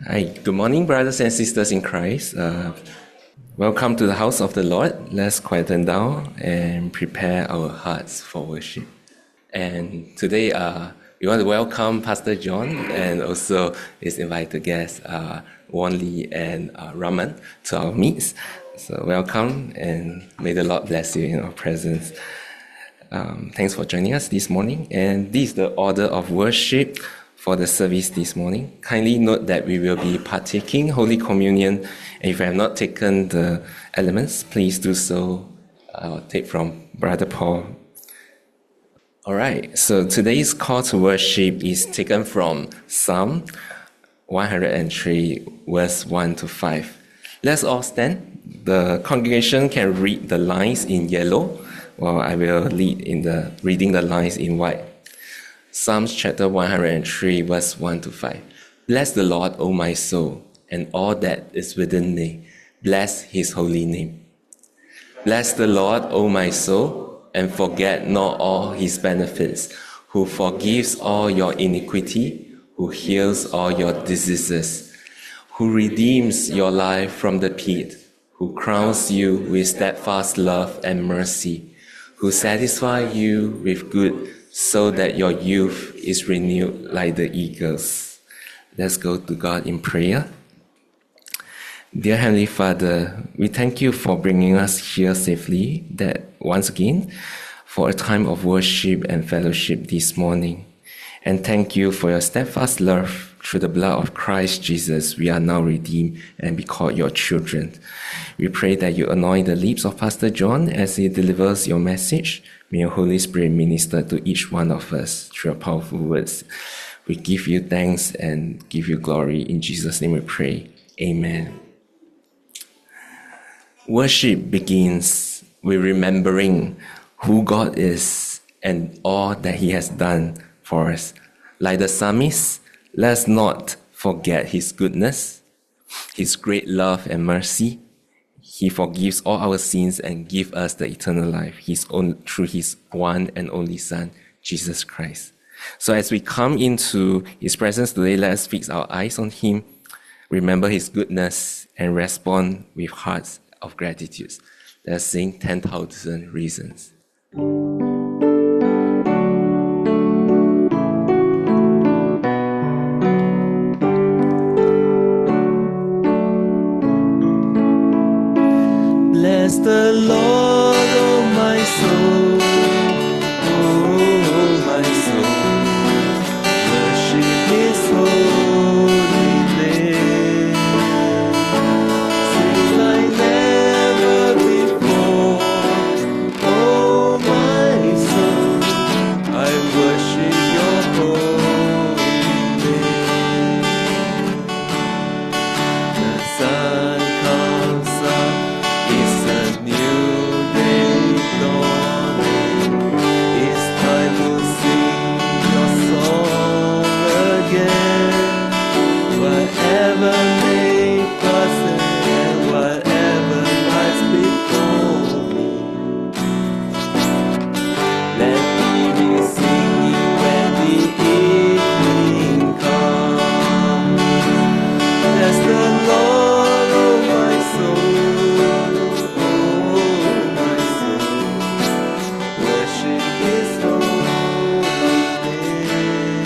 Hi, good morning, brothers and sisters in Christ. Welcome to the house of the Lord. Let's quieten down and prepare our hearts for worship. And today, we want to welcome Pastor John and also his invited guests, Won Lee and Raman, to our meets. So welcome, and may the Lord bless you in our presence. Thanks for joining us this morning. And this is the order of worship for the service this morning. Kindly note that we will be partaking Holy Communion. And if you have not taken the elements, please do so. I'll take from Brother Paul. All right, so today's call to worship is taken from Psalm 103, verse 1 to 5. Let's all stand. The congregation can read the lines in yellow, while I will lead in the reading the lines in white. Psalms chapter 103, verse 1 to 5. Bless the Lord, O my soul, and all that is within me. Bless his holy name. Bless the Lord, O my soul, and forget not all his benefits, who forgives all your iniquity, who heals all your diseases, who redeems your life from the pit, who crowns you with steadfast love and mercy, who satisfies you with good, so that your youth is renewed like the eagles. Let's go to God in prayer. Dear Heavenly Father, we thank you for bringing us here safely, that once again, for a time of worship and fellowship this morning. And thank you for your steadfast love. Through the blood of Christ Jesus, we are now redeemed and be called your children. We pray that you anoint the lips of Pastor John as he delivers your message. May your Holy Spirit minister to each one of us through your powerful words. We give you thanks and give you glory. In Jesus' name we pray. Amen. Worship begins with remembering who God is and all that he has done for us. Like the psalmist, let's not forget his goodness, his great love and mercy. He forgives all our sins and gives us the eternal life through his one and only Son, Jesus Christ. So as we come into his presence today, let's fix our eyes on him, remember his goodness, and respond with hearts of gratitude. Let's sing 10,000 Reasons. Bless the Lord, oh my soul, oh my soul, worship his holy name. Sing like never before, oh my soul, I worship your holy name. The sun comes up, it's a new day dawning. It's time to sing your song again. Whatever may pass and whatever lies before me, let me be singing when the evening comes. Bless the Lord, oh my soul, oh my soul, worship his holy name.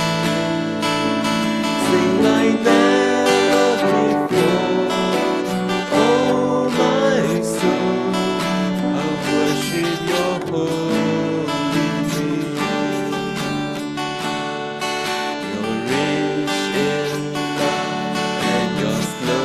Sing like never before, oh my soul, I worship your holy name. You're rich in love and you're slow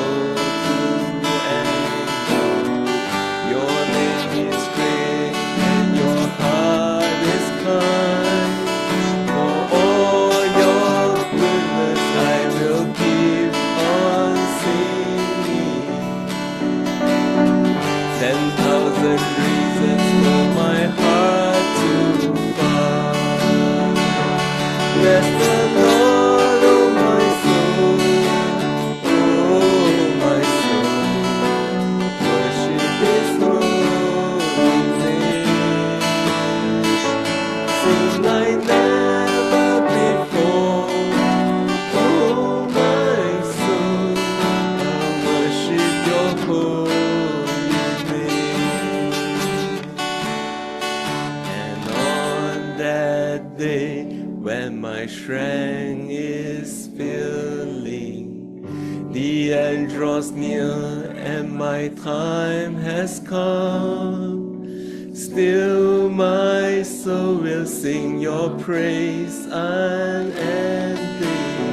my strength is failing. The end draws near and my time has come. Still my soul will sing your praise unending.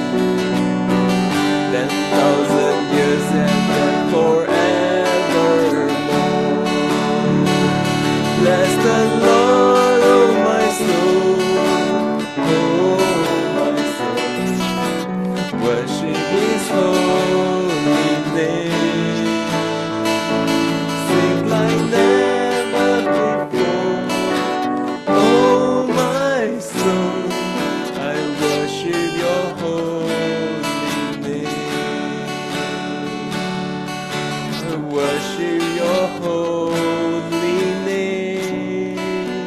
Then 1,000 years and then forevermore. Bless the Lord, oh my soul, oh my soul. Worship His holy name. Sing like never before. Oh my soul, I worship your holy name. I worship your holy name.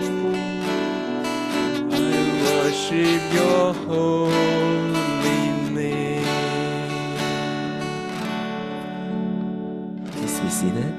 I worship your holy name. Please be seated.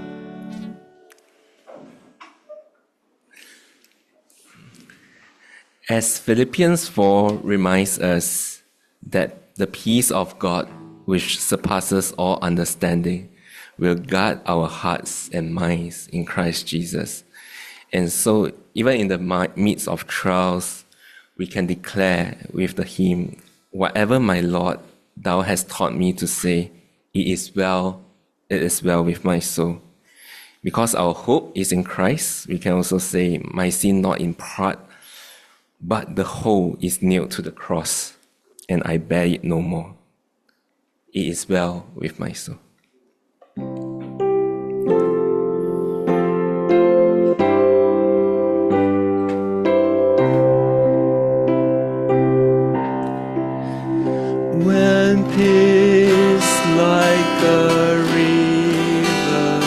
As Philippians 4 reminds us that the peace of God, which surpasses all understanding, will guard our hearts and minds in Christ Jesus. And so, even in the midst of trials, we can declare with the hymn, whatever my Lord, thou hast taught me to say, it is well with my soul. Because our hope is in Christ, we can also say, my sin not in part, but the whole is nailed to the cross, and I bear it no more. It is well with my soul. When peace like a river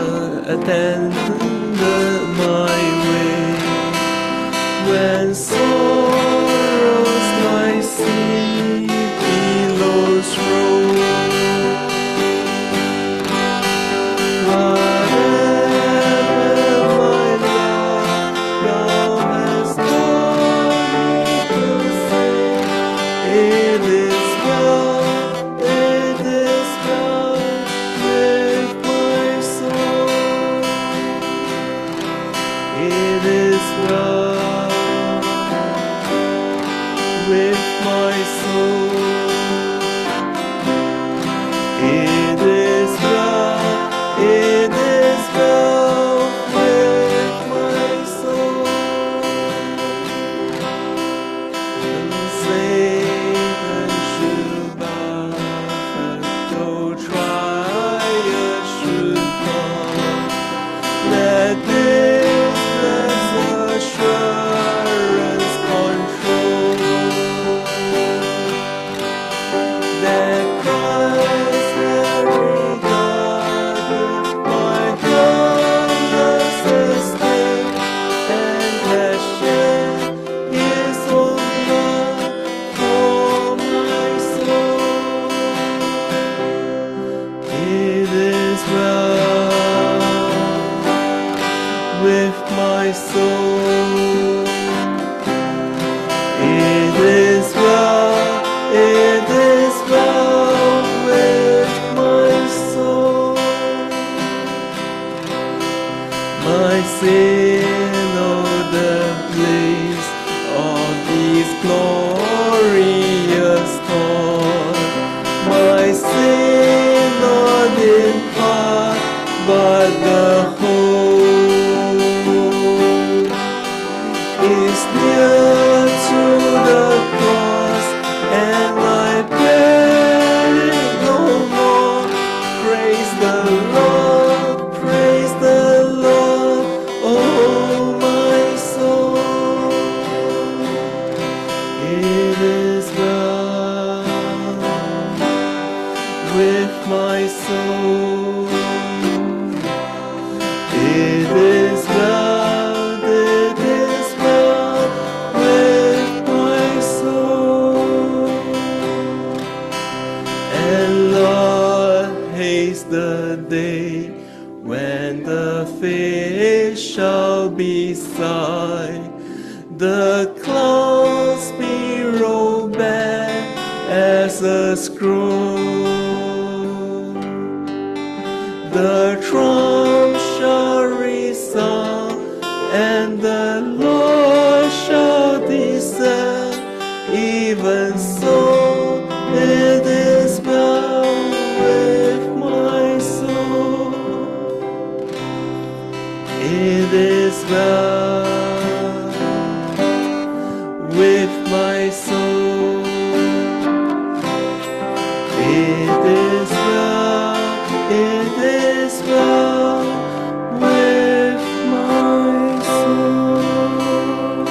attended my way, when sorrows like sea billows roll, whatever my life thou hast taught me to say, it is well with my soul. It is well with my soul. It is well with my soul. And Satan should bow, and though trials should come, let this blessed assurance control that Christ has regarded my helpless estate and has shed His own blood for my soul. It is well with my soul. It is well with my soul. My sin, oh, the bliss of these glorious thoughts. My sin, not in part, but the whole is near to the cross, and I bear it no more. Praise the Lord, oh my soul. It is well with my soul. It is well with my soul. And Lord, haste the day when the face shall be sight, the clouds be grow. The trump shall resound, and the Lord shall descend. Even so, it is well with my soul. It is well with my soul. It is well, it is well with my soul.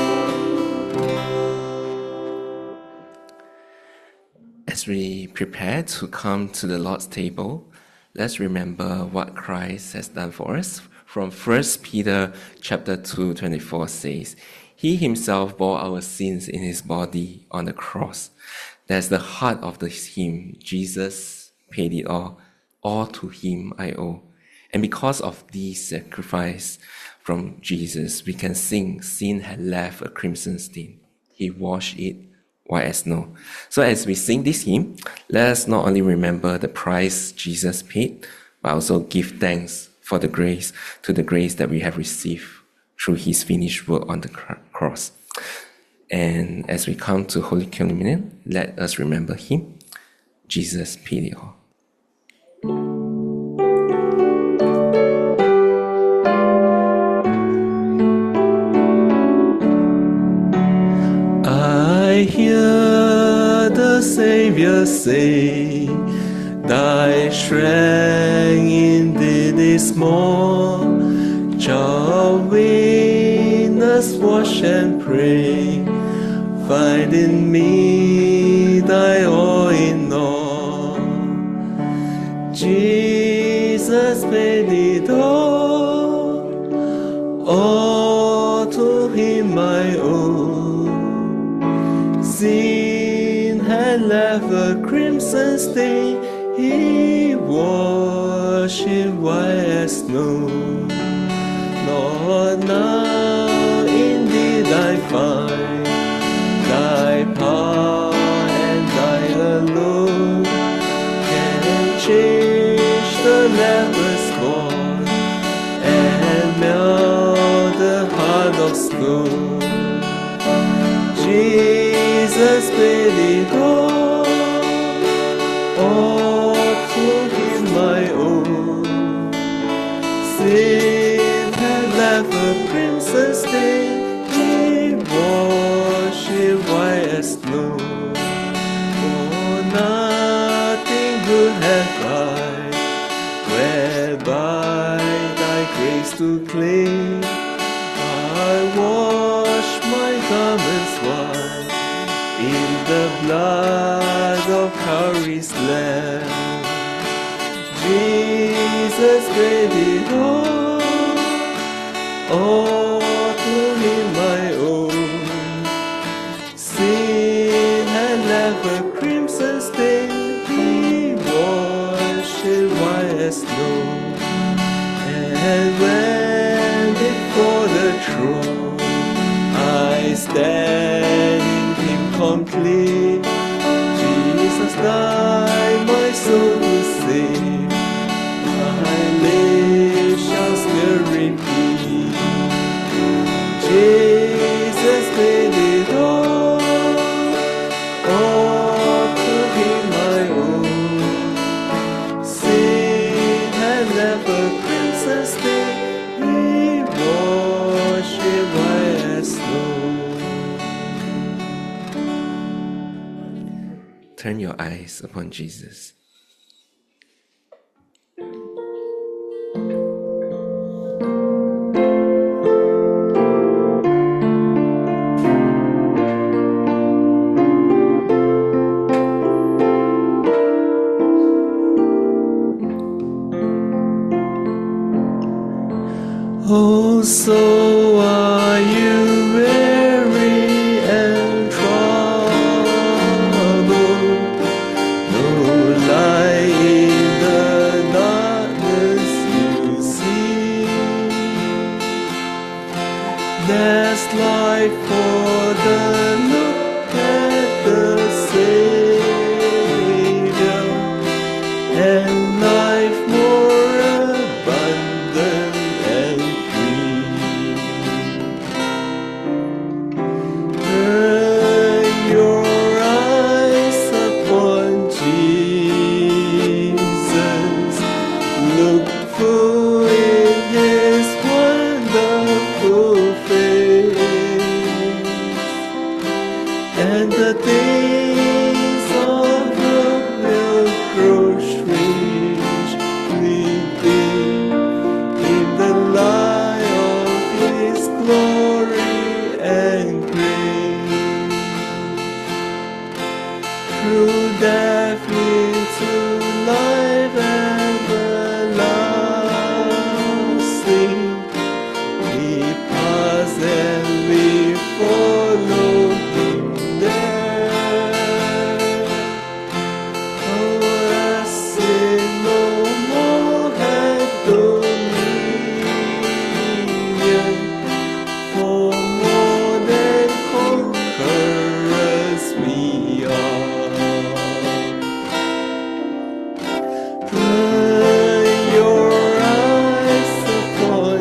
As we prepare to come to the Lord's table, let's remember what Christ has done for us. From 1 Peter chapter 2:24 says, He himself bore our sins in his body on the cross. That's the heart of the hymn. Jesus paid it all to him I owe. And because of this sacrifice from Jesus, we can sing, sin had left a crimson stain. He washed it white as snow. So as we sing this hymn, let us not only remember the price Jesus paid, but also give thanks for the grace that we have received through his finished work on the cross. And as we come to Holy Communion, let us remember him. Jesus paid it all. I hear the Savior say, Thy strength indeed is small. Child, witness, watch and pray. Find in me thy all in all. Jesus paid it all to him I owe. Sin had left a crimson stain, he washed it white as snow. Lord, now indeed I find thy power and thy alone can change the leper's heart and melt the heart of stone. Jesus paid it all to him I owe. Sin had left a crimson stain, he washed it white as snow. Oh, nothing good have I, whereby thy grace to claim. I wash my garments white in the blood of Calvary's Lamb. Jesus paid it all to him I owe. Sin had left a crimson stain, he washed it white as snow. And when before the throne I stand in him complete, Jesus died my soul to save. My lips shall still repeat, Jesus paid it all to him I owe. Sin had left a crimson stain, he washed it white as snow. Turn your eyes upon Jesus. Oh, so are you weary and troubled? No light in the darkness you see. There's light for the look at the Savior. and life more abundant and free. Turn your eyes upon Jesus. Look full in His wonderful face, and the days of earth will grow strangely dim in the light of His glory and grace. Through death into life everlasting, we pass and we follow Him there. Our sin no more had dominion, for more than conquerors we are. Turn your eyes upon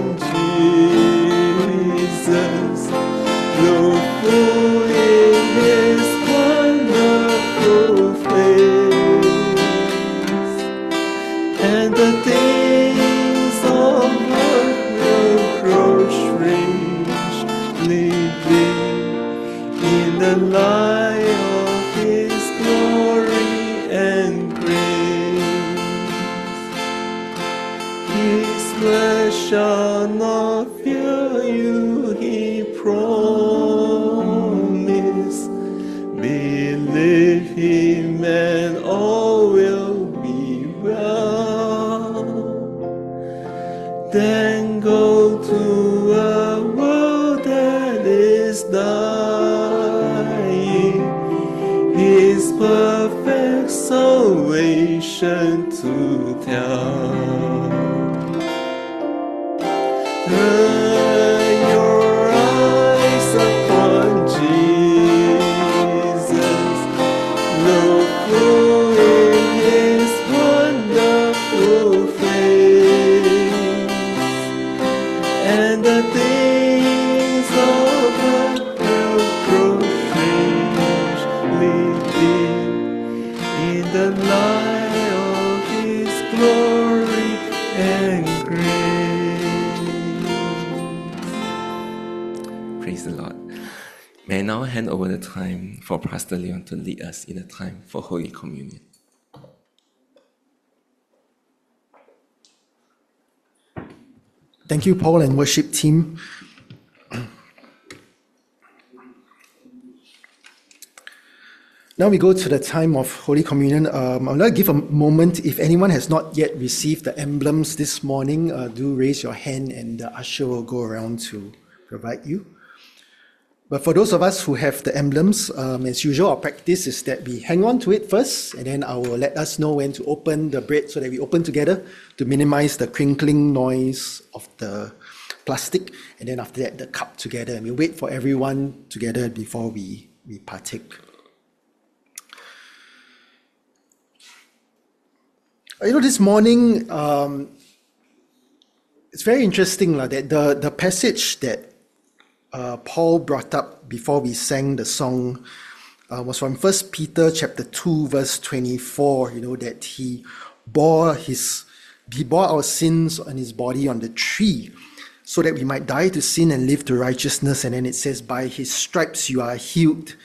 Jesus. Look full in His wonderful face, and the days of earth will grow strangely dim in the light of His glory and grace. His flesh shall not fear you, He promised. Believe Him and all will be well. Then go to a world that is dying, His perfect salvation to tell. Turn your eyes upon Jesus. Look full in His wonderful face, and the days of earth will grow strangely dim in the light of His glory and grace. Praise the Lord. May I now hand over the time for Pastor Leon to lead us in a time for Holy Communion. Thank you, Paul and worship team. Now we go to the time of Holy Communion. I would like to give a moment. If anyone has not yet received the emblems this morning, do raise your hand and the usher will go around to provide you. But for those of us who have the emblems, as usual, our practice is that we hang on to it first, and then I will let us know when to open the bread so that we open together to minimize the crinkling noise of the plastic, and then after that, the cup together. And we wait for everyone together before we partake. This morning, it's very interesting that the passage that Paul brought up before we sang the song was from 1 Peter chapter 2, verse 24, that he bore our sins on his body on the tree so that we might die to sin and live to righteousness. And then it says, by his stripes you are healed.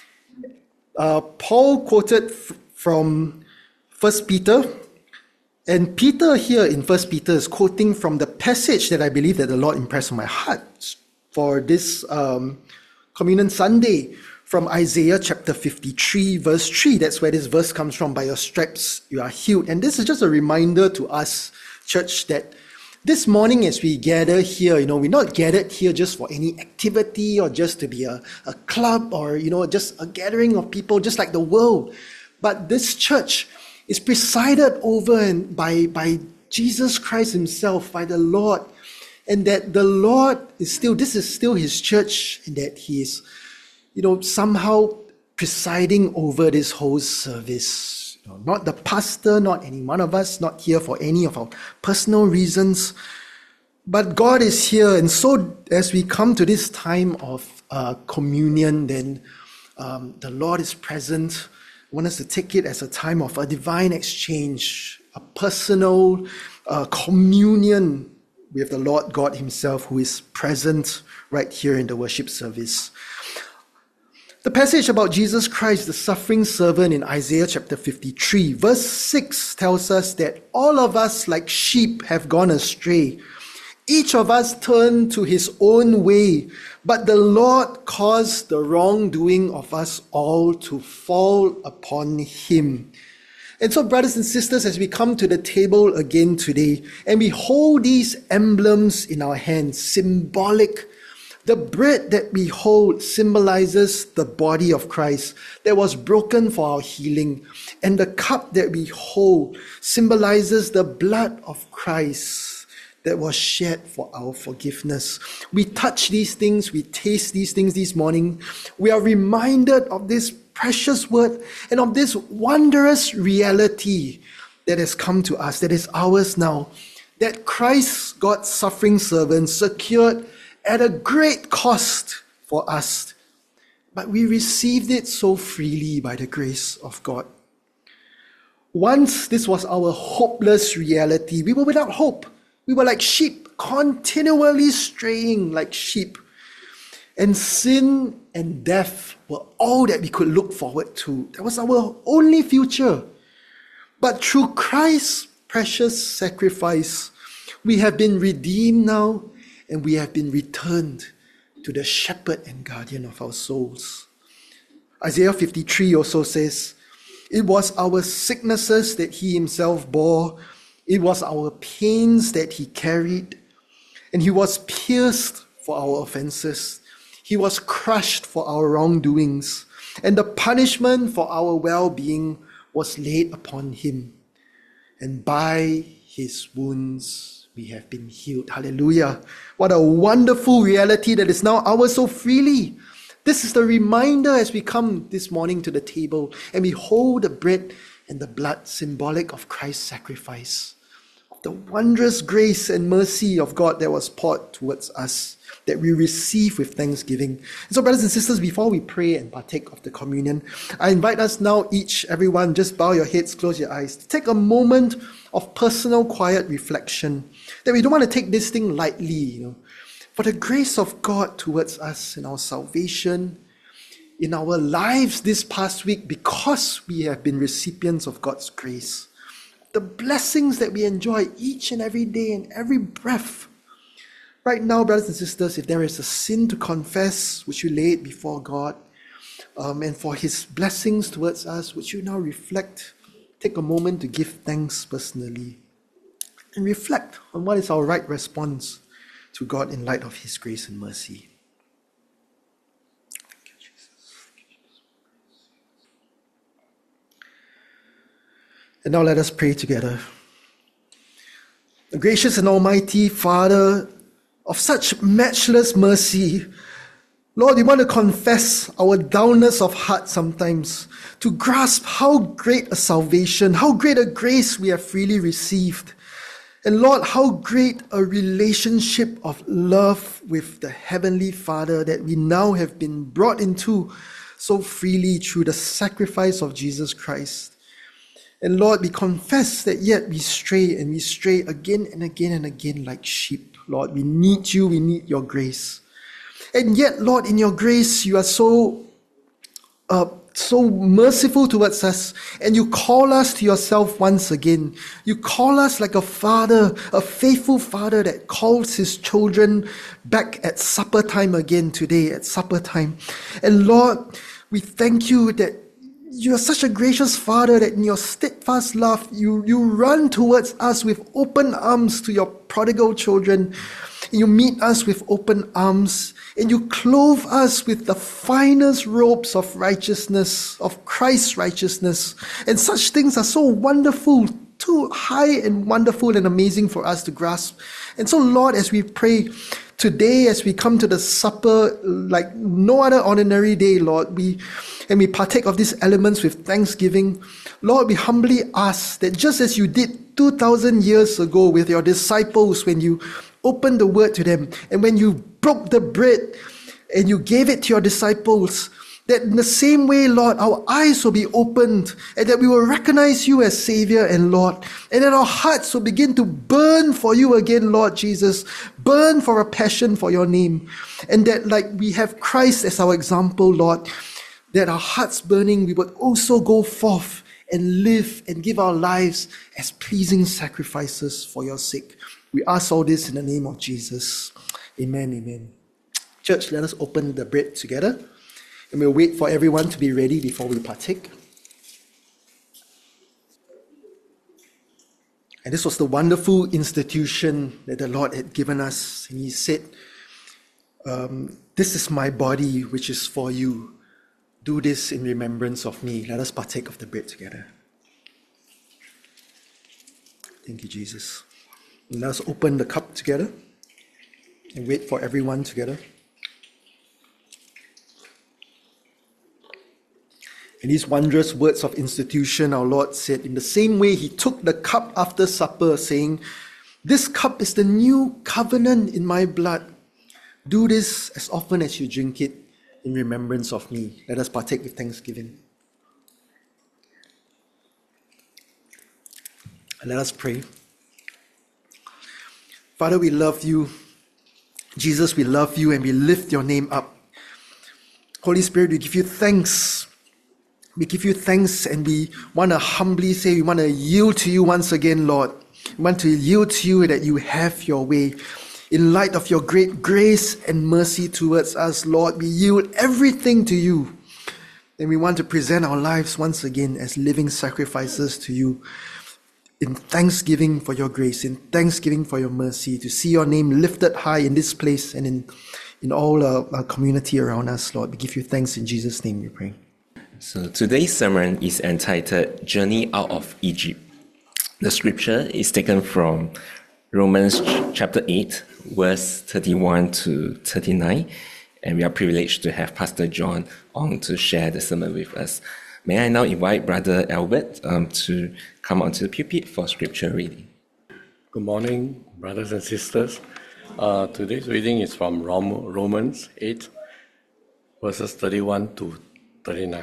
Paul quoted from 1 Peter, and Peter here in 1 Peter is quoting from the passage that I believe that the Lord impressed on my heart for this Communion Sunday, from Isaiah chapter 53, verse 3. That's where this verse comes from. By your stripes you are healed. And this is just a reminder to us, church, that this morning as we gather here, we're not gathered here just for any activity or just to be a club or, just a gathering of people just like the world. But this church is presided over by Jesus Christ himself, by the Lord. And that the Lord this is still his church, and that he is, somehow presiding over this whole service. No, not the pastor, not any one of us, not here for any of our personal reasons. But God is here. And so as we come to this time of communion, then the Lord is present. I want us to take it as a time of a divine exchange, a personal communion with the Lord God himself, who is present right here in the worship service. The passage about Jesus Christ, the suffering servant, in Isaiah chapter 53, verse 6 tells us that all of us like sheep have gone astray. Each of us turned to his own way, but the Lord caused the wrongdoing of us all to fall upon him. And so, brothers and sisters, as we come to the table again today, and we hold these emblems in our hands, symbolic. The bread that we hold symbolizes the body of Christ that was broken for our healing. And the cup that we hold symbolizes the blood of Christ that was shed for our forgiveness. We touch these things, we taste these things this morning. We are reminded of this precious word and of this wondrous reality that has come to us, that is ours now, that Christ, God's suffering servant, secured at a great cost for us. But we received it so freely by the grace of God. Once this was our hopeless reality. We were without hope. We were like sheep, continually straying like sheep. And sin and death were all that we could look forward to. That was our only future. But through Christ's precious sacrifice, we have been redeemed now, and we have been returned to the shepherd and guardian of our souls. Isaiah 53 also says, it was our sicknesses that he himself bore. It was our pains that he carried. And he was pierced for our offenses. He was crushed for our wrongdoings. And the punishment for our well-being was laid upon him. And by his wounds we have been healed. Hallelujah. What a wonderful reality that is now ours so freely. This is the reminder as we come this morning to the table and we hold the bread and the blood symbolic of Christ's sacrifice, of the wondrous grace and mercy of God that was poured towards us, that we receive with thanksgiving. And so, brothers and sisters, before we pray and partake of the communion, I invite us now, everyone, just bow your heads, close your eyes, to take a moment of personal, quiet reflection, that we don't want to take this thing lightly, for the grace of God towards us in our salvation, in our lives this past week, because we have been recipients of God's grace, the blessings that we enjoy each and every day and every breath. Right now, brothers and sisters, if there is a sin to confess, would you lay it before God? And for his blessings towards us, would you now reflect, take a moment to give thanks personally, and reflect on what is our right response to God in light of his grace and mercy. Thank you, Jesus. And now let us pray together. The gracious and almighty Father, of such matchless mercy, Lord, we want to confess our downness of heart sometimes, to grasp how great a salvation, how great a grace we have freely received. And Lord, how great a relationship of love with the Heavenly Father that we now have been brought into so freely through the sacrifice of Jesus Christ. And Lord, we confess that yet we stray, and we stray again and again and again like sheep. Lord, we need you, we need your grace. And yet, Lord, in your grace, you are so merciful towards us, and you call us to yourself once again. You call us like a father, a faithful father that calls his children back at supper time again today, at supper time. And Lord, we thank you that you are such a gracious Father that in your steadfast love, you run towards us with open arms to your prodigal children. You meet us with open arms, and you clothe us with the finest robes of righteousness, of Christ's righteousness. And such things are so wonderful, too high and wonderful and amazing for us to grasp. And so, Lord, as we pray today, as we come to the supper like no other ordinary day, Lord, we and we partake of these elements with thanksgiving, Lord, we humbly ask that just as you did 2,000 years ago with your disciples when you opened the word to them, and when you broke the bread and you gave it to your disciples, that in the same way, Lord, our eyes will be opened and that we will recognize you as Savior and Lord, and that our hearts will begin to burn for you again, Lord Jesus, burn for a passion for your name, and that like we have Christ as our example, Lord, that our hearts burning, we would also go forth and live and give our lives as pleasing sacrifices for your sake. We ask all this in the name of Jesus. Amen, amen. Church, let us open the bread together. And we'll wait for everyone to be ready before we partake. And this was the wonderful institution that the Lord had given us. And he said, this is my body which is for you. Do this in remembrance of me. Let us partake of the bread together. Thank you, Jesus. And let us open the cup together and wait for everyone together. In these wondrous words of institution, our Lord said, in the same way he took the cup after supper, saying, this cup is the new covenant in my blood. Do this as often as you drink it in remembrance of me. Let us partake with thanksgiving. And let us pray. Father, we love you. Jesus, we love you and we lift your name up. Holy Spirit, we give you thanks. We give you thanks and we want to humbly say we want to yield to you once again, Lord. We want to yield to you that you have your way. In light of your great grace and mercy towards us, Lord, we yield everything to you. And we want to present our lives once again as living sacrifices to you in thanksgiving for your grace, in thanksgiving for your mercy, to see your name lifted high in this place and in all our community around us, Lord. We give you thanks in Jesus' name, we pray. So today's sermon is entitled Journey Out of Egypt. The scripture is taken from Romans chapter 8, verse 31 to 39. And we are privileged to have Pastor John on to share the sermon with us. May I now invite Brother Albert to come onto the pulpit for scripture reading. Good morning, brothers and sisters. Today's reading is from Romans 8, verses 31 to 39.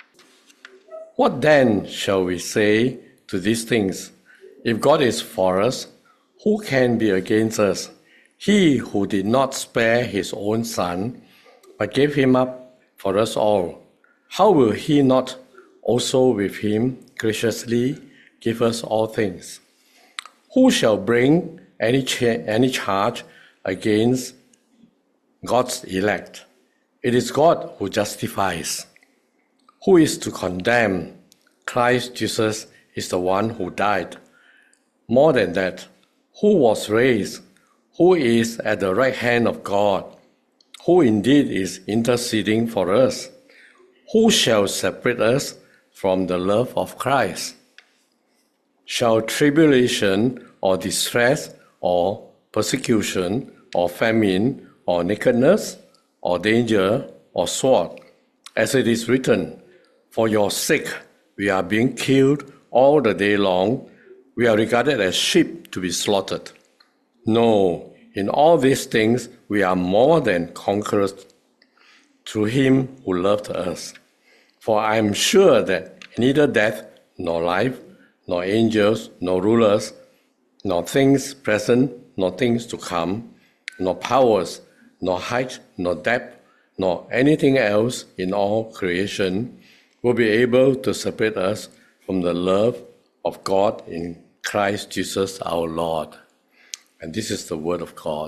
What then shall we say to these things? If God is for us, who can be against us? He who did not spare his own son, but gave him up for us all, how will he not also with him graciously give us all things? Who shall bring any charge against God's elect? It is God who justifies. Who is to condemn? Christ Jesus is the one who died. More than that, who was raised, who is at the right hand of God, who indeed is interceding for us. Who shall separate us from the love of Christ? Shall tribulation or distress or persecution or famine or nakedness or danger or sword? As it is written, for your sake we are being killed all the day long. We are regarded as sheep to be slaughtered. No, in all these things we are more than conquerors through him who loved us. For I am sure that neither death, nor life, nor angels, nor rulers, nor things present, nor things to come, nor powers, nor height, nor depth, nor anything else in all creation will be able to separate us from the love of God in Christ Jesus our Lord. And this is the word of God.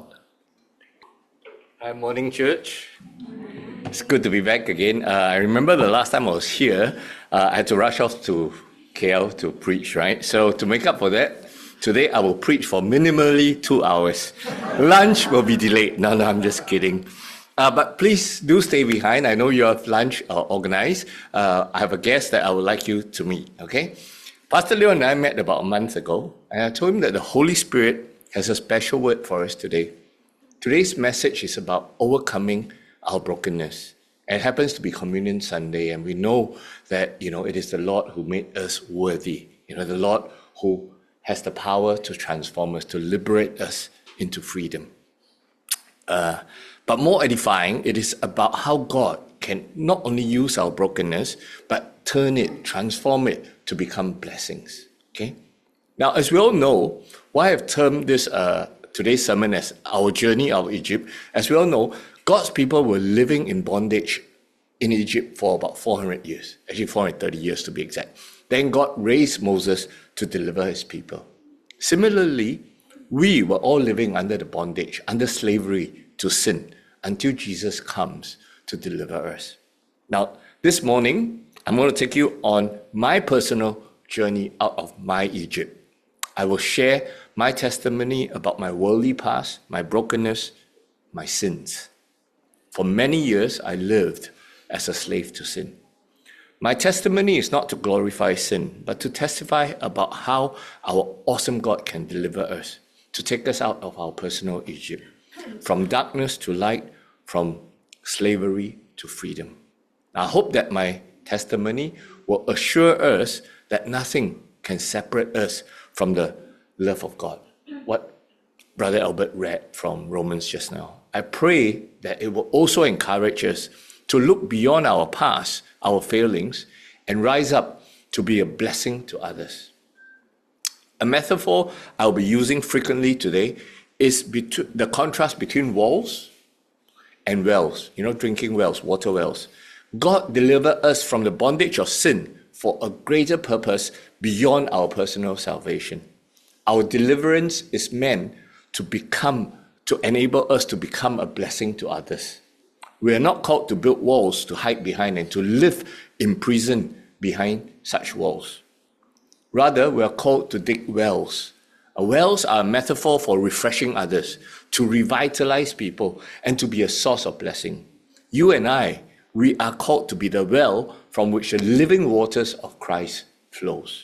Hi, morning, church. It's good to be back again. I remember the last time I was here, I had to rush off to KL to preach, right? So to make up for that, today I will preach for minimally 2 hours. Lunch will be delayed. No, I'm just kidding. But please do stay behind. I know you have lunch organized. I have a guest that I would like you to meet, okay? Pastor Leo and I met about a month ago, and I told him that the Holy Spirit has a special word for us today. Today's message is about overcoming our brokenness. And it happens to be Communion Sunday, and we know that, it is the Lord who made us worthy. The Lord who has the power to transform us, to liberate us into freedom. But more edifying, it is about how God can not only use our brokenness, but turn it, transform it to become blessings. Okay? Now, as we all know, why I've termed this today's sermon as our journey out of Egypt, as we all know, God's people were living in bondage in Egypt for about 400 years, actually 430 years to be exact. Then God raised Moses to deliver his people. Similarly, we were all living under the bondage, under slavery to sin, until Jesus comes to deliver us. Now, this morning, I'm going to take you on my personal journey out of my Egypt. I will share my testimony about my worldly past, my brokenness, my sins. For many years, I lived as a slave to sin. My testimony is not to glorify sin, but to testify about how our awesome God can deliver us, to take us out of our personal Egypt, from darkness to light, from slavery to freedom. I hope that my testimony will assure us that nothing can separate us from the love of God. What Brother Albert read from Romans just now. I pray that it will also encourage us to look beyond our past, our failings, and rise up to be a blessing to others. A metaphor I'll be using frequently today is the contrast between walls and wells, drinking wells, water wells. God delivered us from the bondage of sin for a greater purpose beyond our personal salvation. Our deliverance is meant to enable us to become a blessing to others. We are not called to build walls to hide behind and to live imprisoned behind such walls. Rather, we are called to dig wells. Wells are a metaphor for refreshing others, to revitalize people, and to be a source of blessing. You and I, we are called to be the well from which the living waters of Christ flows.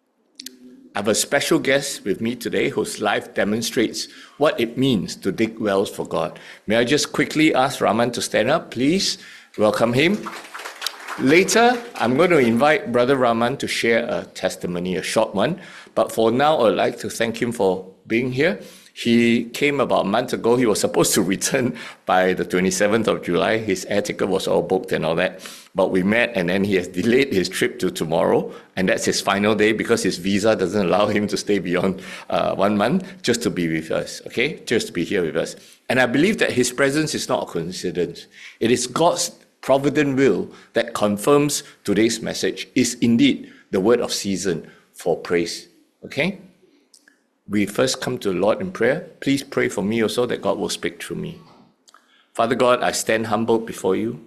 I have a special guest with me today whose life demonstrates what it means to dig wells for God. May I just quickly ask Raman to stand up, please? Welcome him. Later, I'm going to invite Brother Raman to share a testimony, a short one. But for now, I'd like to thank him for being here. He came about a month ago. He was supposed to return by the 27th of July. His air ticket was all booked and all that. But we met, and then he has delayed his trip to tomorrow. And that's his final day because his visa doesn't allow him to stay beyond 1 month, just to be with us, okay? Just to be here with us. And I believe that his presence is not a coincidence. It is God's provident will that confirms today's message is indeed the word of season for praise, okay? We first come to the Lord in prayer. Please pray for me also that God will speak through me. Father God, I stand humbled before you.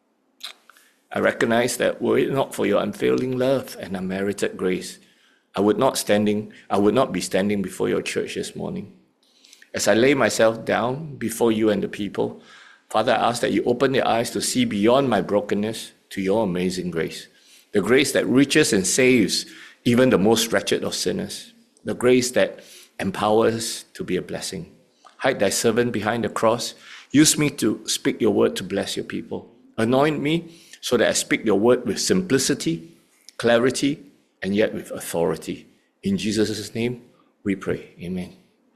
I recognize that were it not for your unfailing love and unmerited grace, I would not be standing before your church this morning. As I lay myself down before you and the people, Father, I ask that you open their eyes to see beyond my brokenness to your amazing grace, the grace that reaches and saves even the most wretched of sinners, the grace that empowers to be a blessing. Hide thy servant behind the cross. Use me to speak your word to bless your people. Anoint me so that I speak your word with simplicity, clarity, and yet with authority. In Jesus' name, we pray. Amen.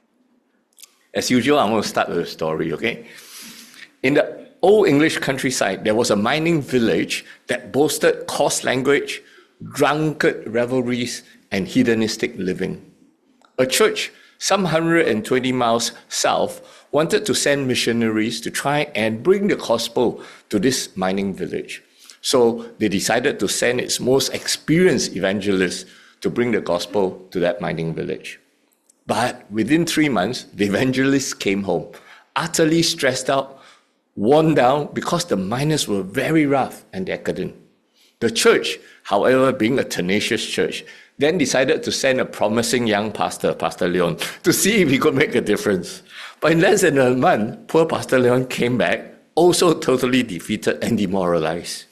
As usual, I'm going to start with a story, okay? In the old English countryside, there was a mining village that boasted coarse language, drunkard revelries, and hedonistic living. A church some 120 miles south wanted to send missionaries to try and bring the gospel to this mining village. So they decided to send its most experienced evangelists to bring the gospel to that mining village. But within 3 months, the evangelists came home, utterly stressed out, worn down because the miners were very rough and decadent. The church, however, being a tenacious church, then decided to send a promising young pastor, Pastor Leon, to see if he could make a difference. But in less than a month, poor Pastor Leon came back, also totally defeated and demoralized.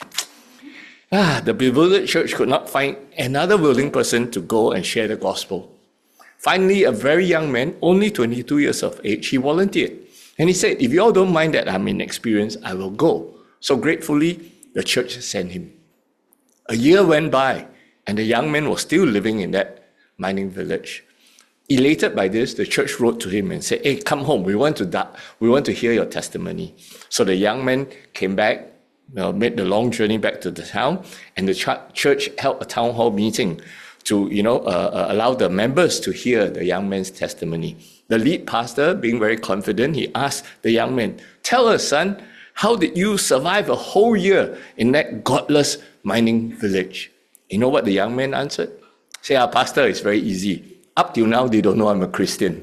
The bewildered church could not find another willing person to go and share the gospel. Finally, a very young man, only 22 years of age, he volunteered. And he said, if you all don't mind that I'm inexperienced, I will go. So gratefully, the church sent him. A year went by, and the young man was still living in that mining village. Elated by this, the church wrote to him and said, "Hey, come home. We want to hear your testimony." So the young man came back, made the long journey back to the town, and the church held a town hall meeting to allow the members to hear the young man's testimony. The lead pastor, being very confident, he asked the young man, "Tell us, son, how did you survive a whole year in that godless mining village?" You know what the young man answered? Say, "Pastor, it's very easy. Up till now, they don't know I'm a Christian."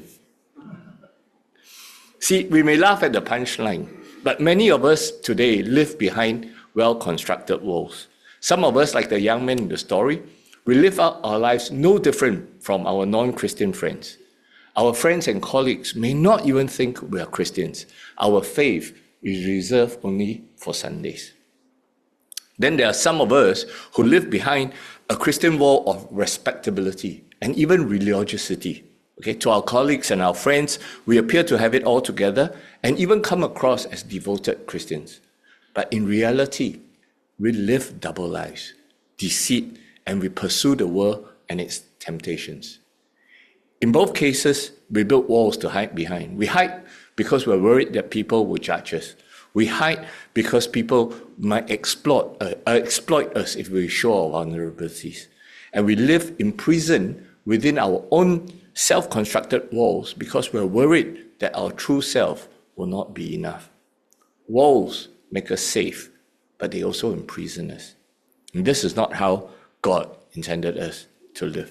See, we may laugh at the punchline, but many of us today live behind well-constructed walls. Some of us, like the young man in the story, we live out our lives no different from our non-Christian friends. Our friends and colleagues may not even think we are Christians. Our faith is reserved only for Sundays. Then there are some of us who live behind a Christian wall of respectability and even religiosity. Okay, to our colleagues and our friends, we appear to have it all together and even come across as devoted Christians. But in reality, we live double lives, deceit, and we pursue the world and its temptations. In both cases, we build walls to hide behind. We hide because we're worried that people will judge us. We hide because people might exploit us if we show our vulnerabilities. And we live in prison within our own self-constructed walls because we're worried that our true self will not be enough. Walls make us safe, but they also imprison us. And this is not how God intended us to live.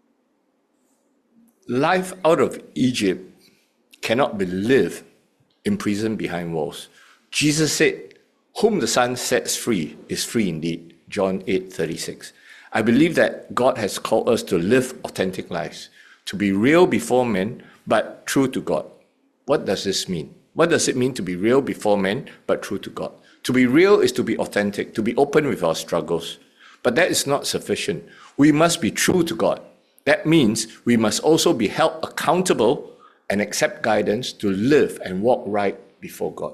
Life out of Egypt cannot be lived imprisoned behind walls. Jesus said, "Whom the Son sets free is free indeed." John 8:36. I believe that God has called us to live authentic lives, to be real before men, but true to God. What does this mean? What does it mean to be real before men, but true to God? To be real is to be authentic, to be open with our struggles. But that is not sufficient. We must be true to God. That means we must also be held accountable and accept guidance to live and walk right before God.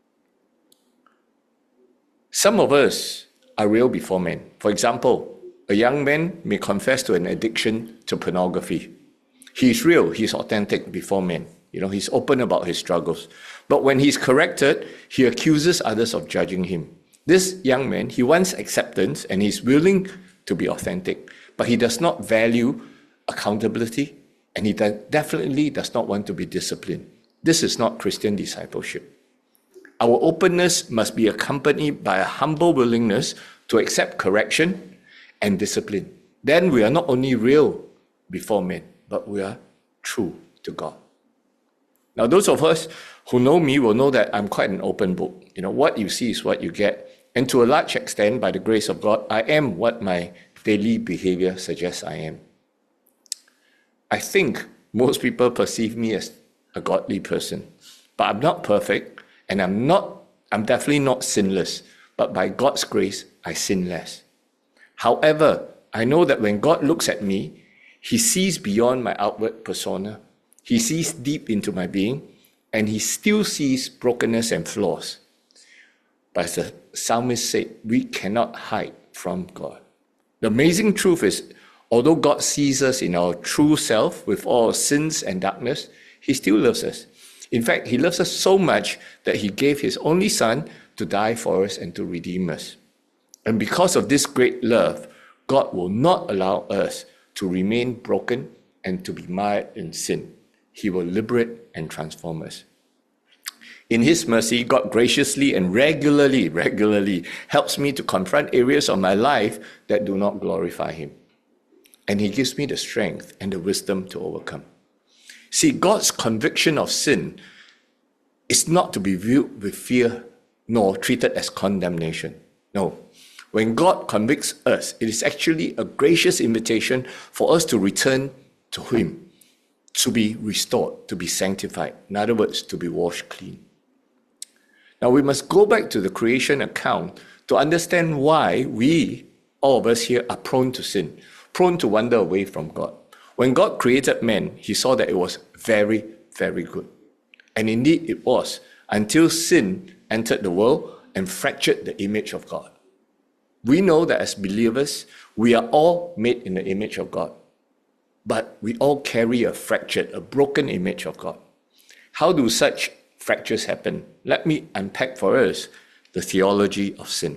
Some of us are real before men. For example, a young man may confess to an addiction to pornography. He's real, he's authentic before men. He's open about his struggles. But when he's corrected, he accuses others of judging him. This young man, he wants acceptance and he's willing to be authentic, but he does not value accountability and he definitely does not want to be disciplined. This is not Christian discipleship. Our openness must be accompanied by a humble willingness to accept correction and discipline. Then we are not only real before men, but we are true to God. Now, those of us who know me will know that I'm quite an open book. What you see is what you get. And to a large extent, by the grace of God, I am what my daily behavior suggests I am. I think most people perceive me as a godly person, but I'm not perfect, and I'm definitely not sinless, but by God's grace, I sin less. However, I know that when God looks at me, He sees beyond my outward persona. He sees deep into my being, and He still sees brokenness and flaws. But as the psalmist said, we cannot hide from God. The amazing truth is, although God sees us in our true self with all our sins and darkness, He still loves us. In fact, He loves us so much that He gave His only Son to die for us and to redeem us. And because of this great love, God will not allow us to remain broken and to be mired in sin. He will liberate and transform us. In His mercy, God graciously and regularly helps me to confront areas of my life that do not glorify Him. And He gives me the strength and the wisdom to overcome. See, God's conviction of sin is not to be viewed with fear nor treated as condemnation. No. When God convicts us, it is actually a gracious invitation for us to return to Him, to be restored, to be sanctified. In other words, to be washed clean. Now we must go back to the creation account to understand why we, all of us here, are prone to sin, prone to wander away from God. When God created man, He saw that it was very, very good. And indeed it was, until sin entered the world and fractured the image of God. We know that as believers, we are all made in the image of God, but we all carry a fractured, a broken image of God. How do such fractures happen? Let me unpack for us the theology of sin.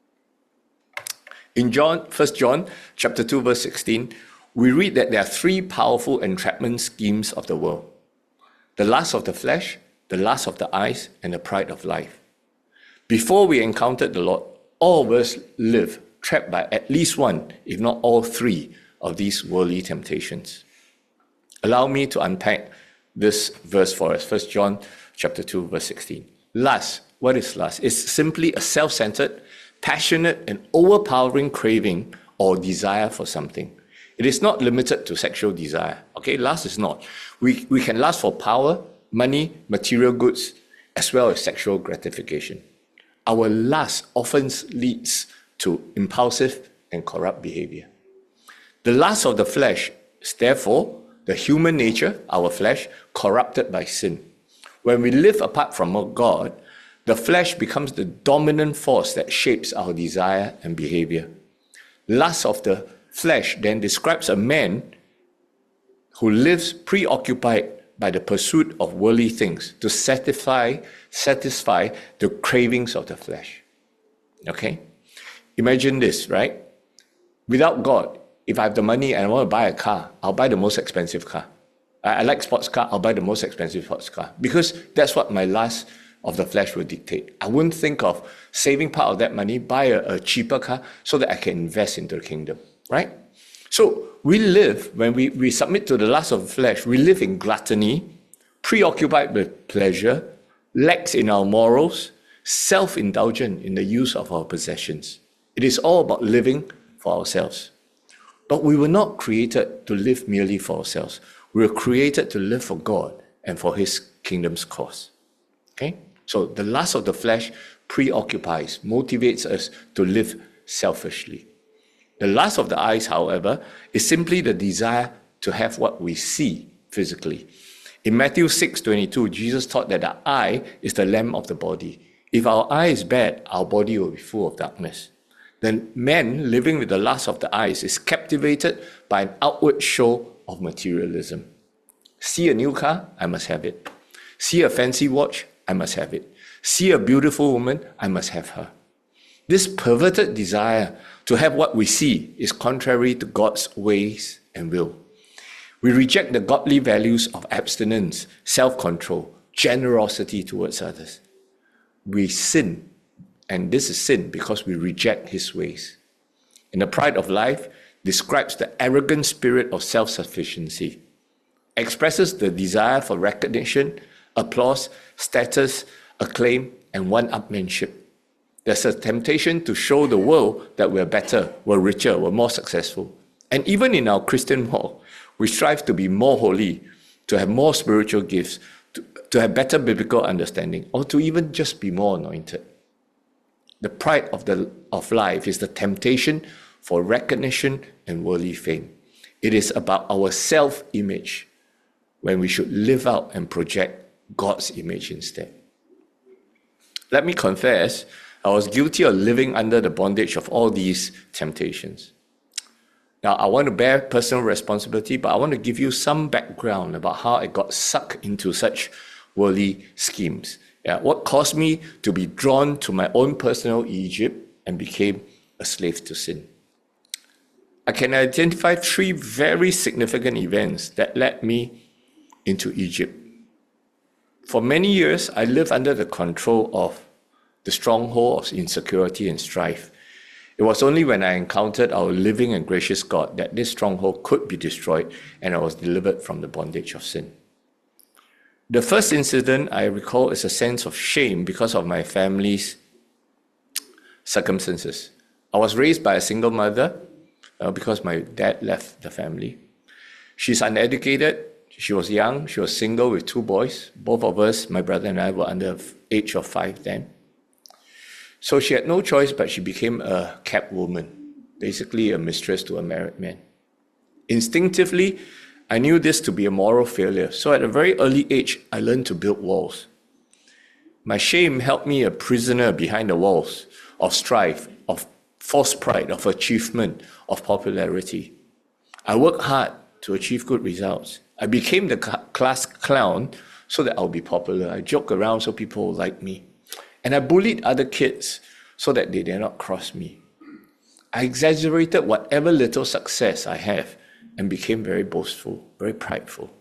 In 1 John chapter 2, verse 16, we read that there are three powerful entrapment schemes of the world: the lust of the flesh, the lust of the eyes, and the pride of life. Before we encountered the Lord, all of us live trapped by at least one, if not all three, of these worldly temptations. Allow me to unpack this verse for us. 1 John chapter 2, verse 16. Lust. What is lust? It's simply a self-centered, passionate, and overpowering craving or desire for something. It is not limited to sexual desire. Okay, lust is not. We can lust for power, money, material goods, as well as sexual gratification. Our lust often leads to impulsive and corrupt behavior. The lust of the flesh is therefore the human nature, our flesh, corrupted by sin. When we live apart from God, the flesh becomes the dominant force that shapes our desire and behavior. Lust of the flesh then describes a man who lives preoccupied by the pursuit of worldly things to satisfy the cravings of the flesh. Okay? Imagine this, right? Without God, if I have the money and I want to buy a car, I'll buy the most expensive car. I like sports car, I'll buy the most expensive sports car. Because that's what my lust of the flesh will dictate. I wouldn't think of saving part of that money, buy a cheaper car so that I can invest into the kingdom, right? So we live, when we submit to the lust of the flesh, we live in gluttony, preoccupied with pleasure, lax in our morals, self-indulgent in the use of our possessions. It is all about living for ourselves. But we were not created to live merely for ourselves. We were created to live for God and for His kingdom's cause. Okay? So the lust of the flesh preoccupies, motivates us to live selfishly. The lust of the eyes, however, is simply the desire to have what we see physically. In Matthew 6:22, Jesus taught that the eye is the lamp of the body. If our eye is bad, our body will be full of darkness. Then man living with the lust of the eyes is captivated by an outward show of materialism. See a new car, I must have it. See a fancy watch, I must have it. See a beautiful woman, I must have her. This perverted desire to have what we see is contrary to God's ways and will. We reject the godly values of abstinence, self-control, generosity towards others. We sin, and this is sin because we reject His ways. And the pride of life describes the arrogant spirit of self-sufficiency, expresses the desire for recognition, applause, status, acclaim, and one-upmanship. There's a temptation to show the world that we're better, we're richer, we're more successful. And even in our Christian walk, we strive to be more holy, to have more spiritual gifts, to have better biblical understanding, or to even just be more anointed. The pride of life is the temptation for recognition and worldly fame. It is about our self-image when we should live out and project God's image instead. Let me confess, I was guilty of living under the bondage of all these temptations. Now, I want to bear personal responsibility, but I want to give you some background about how I got sucked into such worldly schemes. What caused me to be drawn to my own personal Egypt and became a slave to sin. I can identify 3 very significant events that led me into Egypt. For many years, I lived under the control of the stronghold of insecurity and strife. It was only when I encountered our living and gracious God that this stronghold could be destroyed and I was delivered from the bondage of sin. The first incident I recall is a sense of shame because of my family's circumstances. I was raised by a single mother because my dad left the family. She's uneducated. She was young. She was single with 2 boys. Both of us, my brother and I, were under the age of 5 then. So she had no choice, but she became a kept woman, basically a mistress to a married man. Instinctively, I knew this to be a moral failure. So at a very early age, I learned to build walls. My shame held me a prisoner behind the walls of strife, of false pride, of achievement, of popularity. I worked hard to achieve good results. I became the class clown so that I'll be popular. I joke around so people will like me. And I bullied other kids so that they dare not cross me. I exaggerated whatever little success I have and became very boastful, very prideful.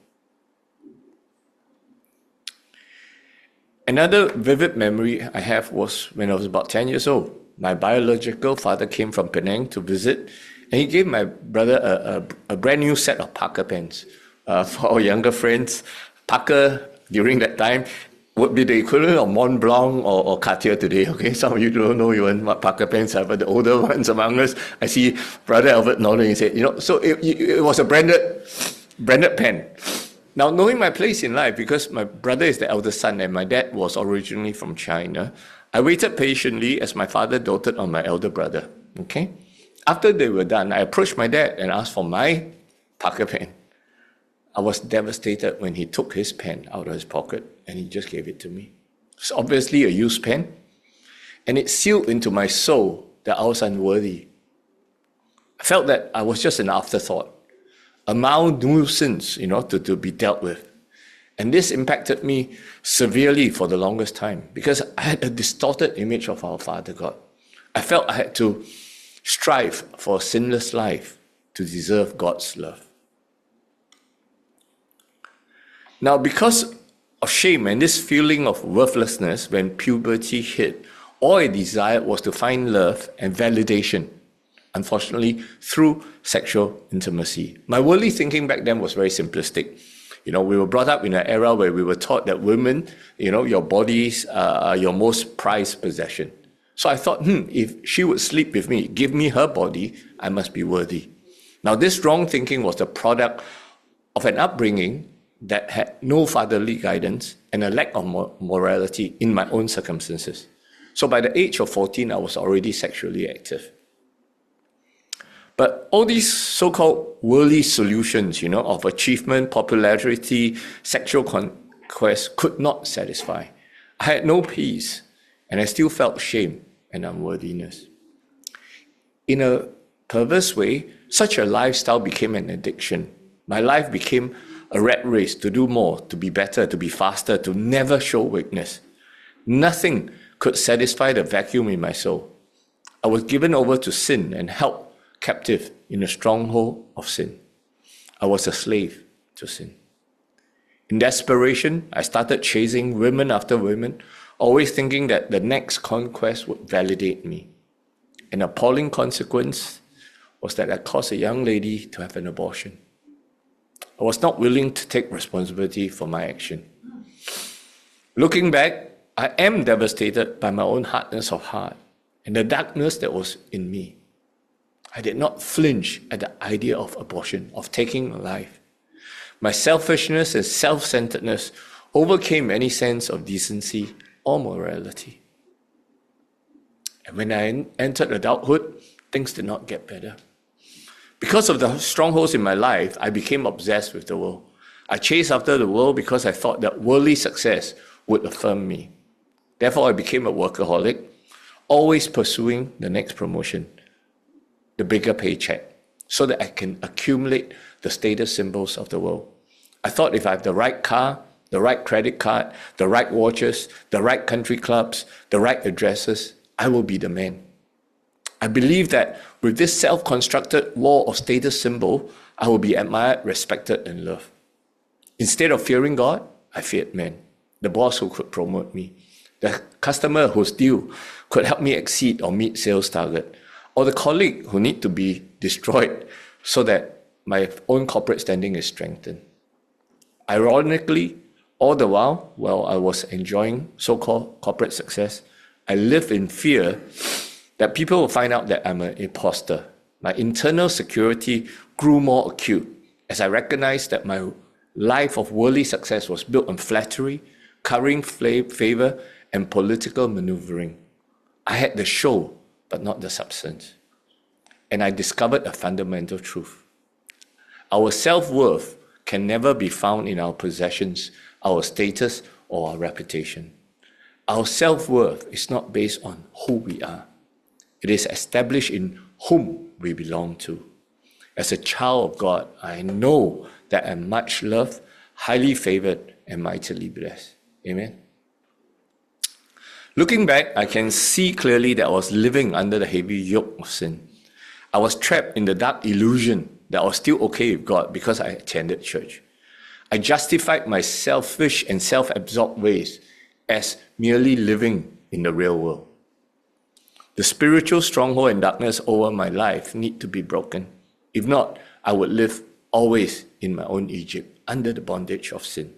Another vivid memory I have was when I was about 10 years old. My biological father came from Penang to visit, and he gave my brother a brand new set of Parker pens. For our younger friends, Parker during that time would be the equivalent of Mont Blanc or Cartier today. Okay, some of you don't know even what Parker pens are, but the older ones among us, I see Brother Albert nodding. He said, so it was a branded pen. Now, knowing my place in life, because my brother is the eldest son and my dad was originally from China, I waited patiently as my father doted on my elder brother. Okay, after they were done, I approached my dad and asked for my Parker pen. I was devastated when he took his pen out of his pocket and he just gave it to me. It's obviously a used pen, and it sealed into my soul that I was unworthy. I felt that I was just an afterthought, a mild nuisance, to be dealt with. And this impacted me severely for the longest time because I had a distorted image of our Father God. I felt I had to strive for a sinless life to deserve God's love. Now, because of shame and this feeling of worthlessness when puberty hit, all I desired was to find love and validation, unfortunately, through sexual intimacy. My worldly thinking back then was very simplistic. We were brought up in an era where we were taught that women, your bodies are your most prized possession. So I thought, if she would sleep with me, give me her body, I must be worthy. Now, this wrong thinking was the product of an upbringing that had no fatherly guidance and a lack of morality in my own circumstances. So by the age of 14, I was already sexually active. But all these so-called worldly solutions, of achievement, popularity, sexual conquest could not satisfy. I had no peace, and I still felt shame and unworthiness. In a perverse way, such a lifestyle became an addiction. My life became a rat race to do more, to be better, to be faster, to never show weakness. Nothing could satisfy the vacuum in my soul. I was given over to sin and held captive in a stronghold of sin. I was a slave to sin. In desperation, I started chasing women after women, always thinking that the next conquest would validate me. An appalling consequence was that I caused a young lady to have an abortion. I was not willing to take responsibility for my action. Looking back, I am devastated by my own hardness of heart and the darkness that was in me. I did not flinch at the idea of abortion, of taking a life. My selfishness and self-centeredness overcame any sense of decency or morality. And when I entered adulthood, things did not get better. Because of the strongholds in my life, I became obsessed with the world. I chased after the world because I thought that worldly success would affirm me. Therefore, I became a workaholic, always pursuing the next promotion, the bigger paycheck, so that I can accumulate the status symbols of the world. I thought if I have the right car, the right credit card, the right watches, the right country clubs, the right addresses, I will be the man. I believe that with this self-constructed wall of status symbol, I will be admired, respected, and loved. Instead of fearing God, I feared men. The boss who could promote me, the customer whose deal could help me exceed or meet sales target, or the colleague who need to be destroyed so that my own corporate standing is strengthened. Ironically, all the while I was enjoying so-called corporate success, I lived in fear that people will find out that I'm an imposter. My internal security grew more acute as I recognized that my life of worldly success was built on flattery, currying favor, and political maneuvering. I had the show, but not the substance. And I discovered a fundamental truth. Our self-worth can never be found in our possessions, our status, or our reputation. Our self-worth is not based on who we are. It is established in whom we belong to. As a child of God, I know that I'm much loved, highly favored, and mightily blessed. Amen. Looking back, I can see clearly that I was living under the heavy yoke of sin. I was trapped in the dark illusion that I was still okay with God because I attended church. I justified my selfish and self-absorbed ways as merely living in the real world. The spiritual stronghold and darkness over my life need to be broken. If not, I would live always in my own Egypt, under the bondage of sin.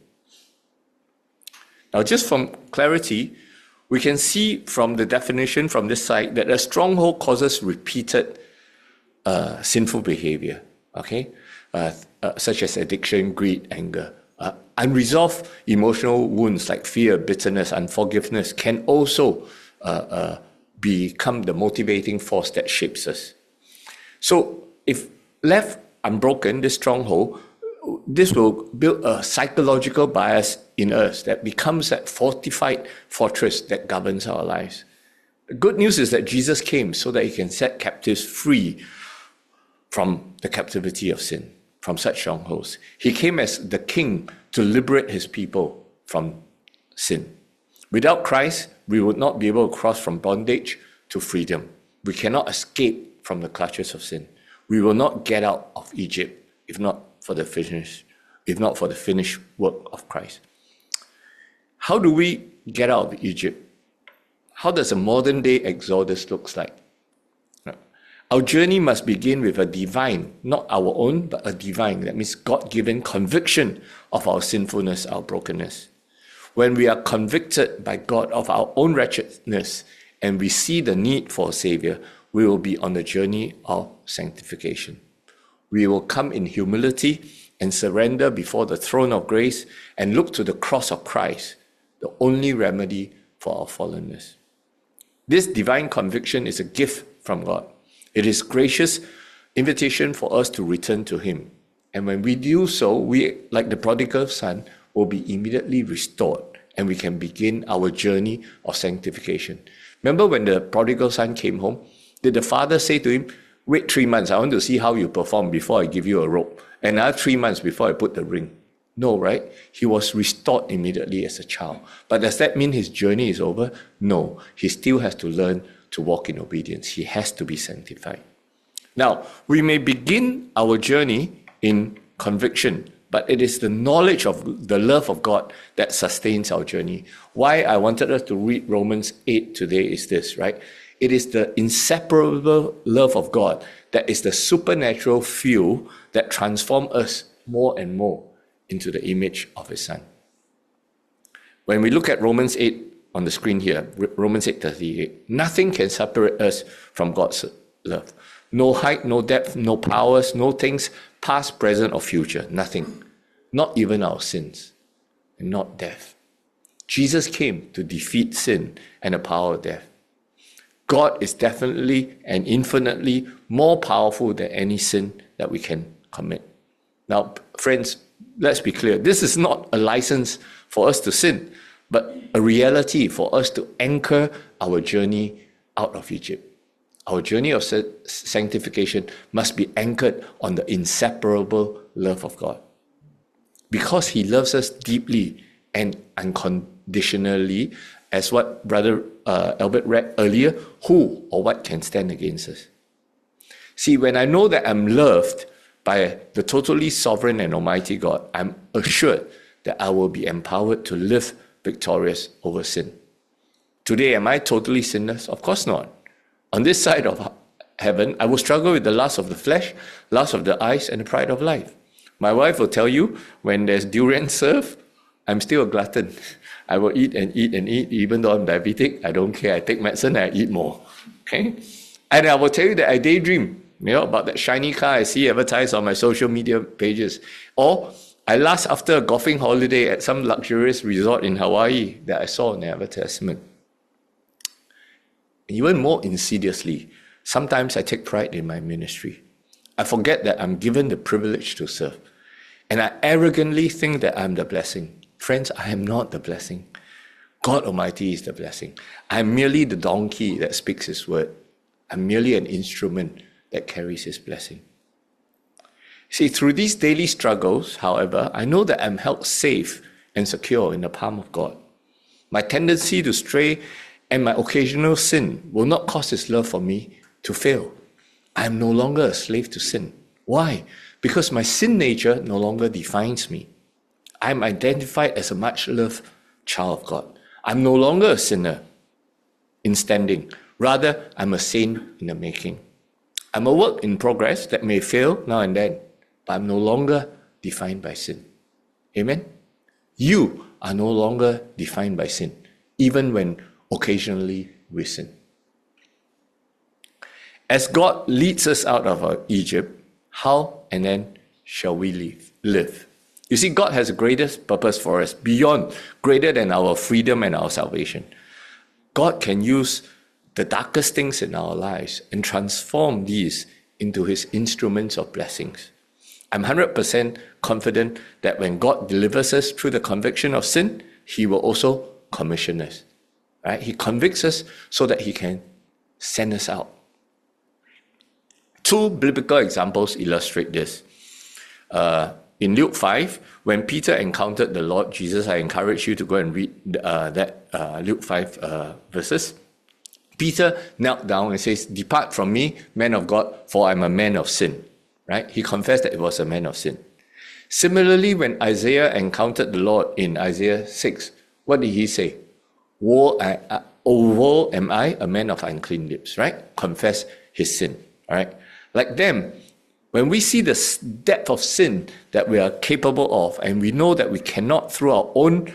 Now, just from clarity, we can see from the definition from this side that a stronghold causes repeated sinful behavior, such as addiction, greed, anger. Unresolved emotional wounds like fear, bitterness, unforgiveness can also become the motivating force that shapes us. So if left unbroken, this stronghold, this will build a psychological bias in us that becomes that fortified fortress that governs our lives. The good news is that Jesus came so that he can set captives free from the captivity of sin, from such strongholds. He came as the king to liberate his people from sin. Without Christ, we would not be able to cross from bondage to freedom. We cannot escape from the clutches of sin. We will not get out of Egypt if not for the finished work of Christ. How do we get out of Egypt? How does a modern day exodus look like? Our journey must begin with a divine, not our own, but a divine, that means God-given conviction of our sinfulness, our brokenness. When we are convicted by God of our own wretchedness and we see the need for a Savior, we will be on the journey of sanctification. We will come in humility and surrender before the throne of grace and look to the cross of Christ, the only remedy for our fallenness. This divine conviction is a gift from God. It is gracious invitation for us to return to him. And when we do so, we, like the prodigal son, will be immediately restored and we can begin our journey of sanctification. Remember when the prodigal son came home? Did the father say to him, wait 3 months, I want to see how you perform before I give you a robe. And another 3 months before I put the ring. No, right? He was restored immediately as a child. But does that mean his journey is over? No, he still has to learn to walk in obedience. He has to be sanctified. Now, we may begin our journey in conviction, but it is the knowledge of the love of God that sustains our journey. Why I wanted us to read Romans 8 today is this, right? It is the inseparable love of God that is the supernatural fuel that transforms us more and more into the image of his Son. When we look at Romans 8 on the screen here, Romans 8:38, nothing can separate us from God's love. No height, no depth, no powers, no things, past, present, or future, nothing. Not even our sins, and not death. Jesus came to defeat sin and the power of death. God is definitely and infinitely more powerful than any sin that we can commit. Now, friends, let's be clear. This is not a license for us to sin, but a reality for us to anchor our journey out of Egypt. Our journey of sanctification must be anchored on the inseparable love of God. Because he loves us deeply and unconditionally, as what Brother Albert read earlier, who or what can stand against us? See, when I know that I'm loved by the totally sovereign and almighty God, I'm assured that I will be empowered to live victorious over sin. Today, am I totally sinless? Of course not. On this side of heaven, I will struggle with the lust of the flesh, lust of the eyes, and the pride of life. My wife will tell you, when there's durian served, I'm still a glutton. I will eat and eat and eat, even though I'm diabetic. I don't care. I take medicine and I eat more. Okay? And I will tell you that I daydream, about that shiny car I see advertised on my social media pages. Or I lust after a golfing holiday at some luxurious resort in Hawaii that I saw in the advertisement. Even more insidiously, sometimes I take pride in my ministry. I forget that I'm given the privilege to serve. And I arrogantly think that I'm the blessing. Friends, I am not the blessing. God Almighty is the blessing. I'm merely the donkey that speaks His word. I'm merely an instrument that carries His blessing. See, through these daily struggles, however, I know that I'm held safe and secure in the palm of God. My tendency to stray and my occasional sin will not cause His love for me to fail. I am no longer a slave to sin. Why? Because my sin nature no longer defines me. I'm identified as a much-loved child of God. I'm no longer a sinner in standing. Rather, I'm a saint in the making. I'm a work in progress that may fail now and then, but I'm no longer defined by sin. Amen? You are no longer defined by sin, even when occasionally we sin. As God leads us out of Egypt, how and then shall we live? You see, God has a greatest purpose for us, greater than our freedom and our salvation. God can use the darkest things in our lives and transform these into His instruments of blessings. I'm 100% confident that when God delivers us through the conviction of sin, He will also commission us. Right? He convicts us so that He can send us out. Two biblical examples illustrate this. In Luke 5, when Peter encountered the Lord Jesus, I encourage you to go and read Luke 5 verses. Peter knelt down and says, "Depart from me, man of God, for I'm a man of sin." Right? He confessed that he was a man of sin. Similarly, when Isaiah encountered the Lord in Isaiah 6, what did he say? Woe am I, a man of unclean lips, right? Confess his sin, all right? Like them, when we see the depth of sin that we are capable of, and we know that we cannot, through our own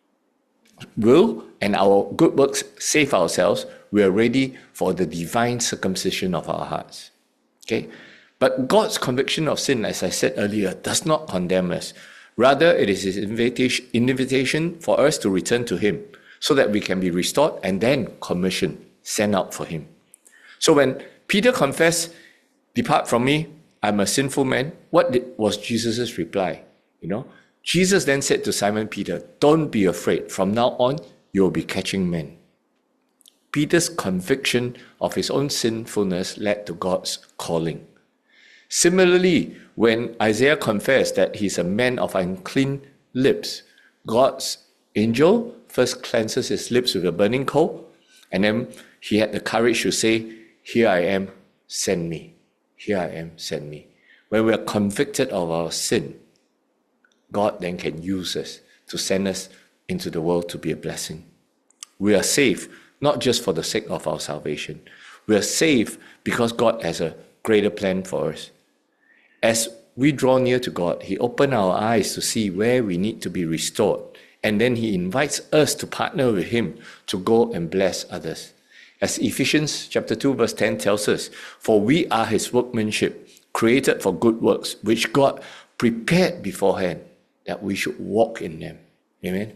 will and our good works, save ourselves, we are ready for the divine circumcision of our hearts, okay? But God's conviction of sin, as I said earlier, does not condemn us. Rather, it is His invitation for us to return to Him so that we can be restored and then commissioned, sent out for Him. So when Peter confessed, "Depart from me, I'm a sinful man," what was Jesus' reply? Jesus then said to Simon Peter, "Don't be afraid. From now on, you'll be catching men." Peter's conviction of his own sinfulness led to God's calling. Similarly, when Isaiah confessed that he's a man of unclean lips, God's angel first cleanses his lips with a burning coal, and then he had the courage to say, "Here I am, send me. Here I am, send me." When we are convicted of our sin, God then can use us to send us into the world to be a blessing. We are saved not just for the sake of our salvation. We are saved because God has a greater plan for us. As we draw near to God, He opens our eyes to see where we need to be restored, and then He invites us to partner with Him to go and bless others. As Ephesians chapter 2 verse 10 tells us, "For we are His workmanship, created for good works, which God prepared beforehand, that we should walk in them." Amen.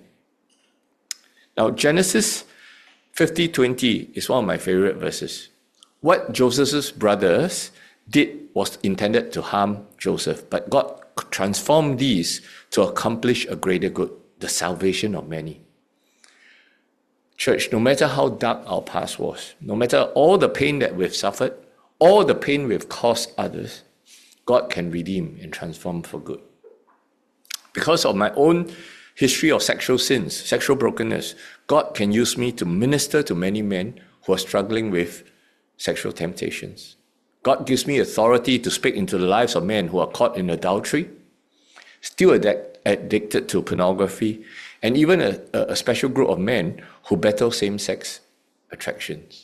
Now, Genesis 50:20 is one of my favorite verses. What Joseph's brothers did was intended to harm Joseph, but God transformed these to accomplish a greater good, the salvation of many. Church, no matter how dark our past was, no matter all the pain that we've suffered, all the pain we've caused others, God can redeem and transform for good. Because of my own history of sexual sins, sexual brokenness, God can use me to minister to many men who are struggling with sexual temptations. God gives me authority to speak into the lives of men who are caught in adultery, still addicted to pornography, and even a special group of men who battle same-sex attractions.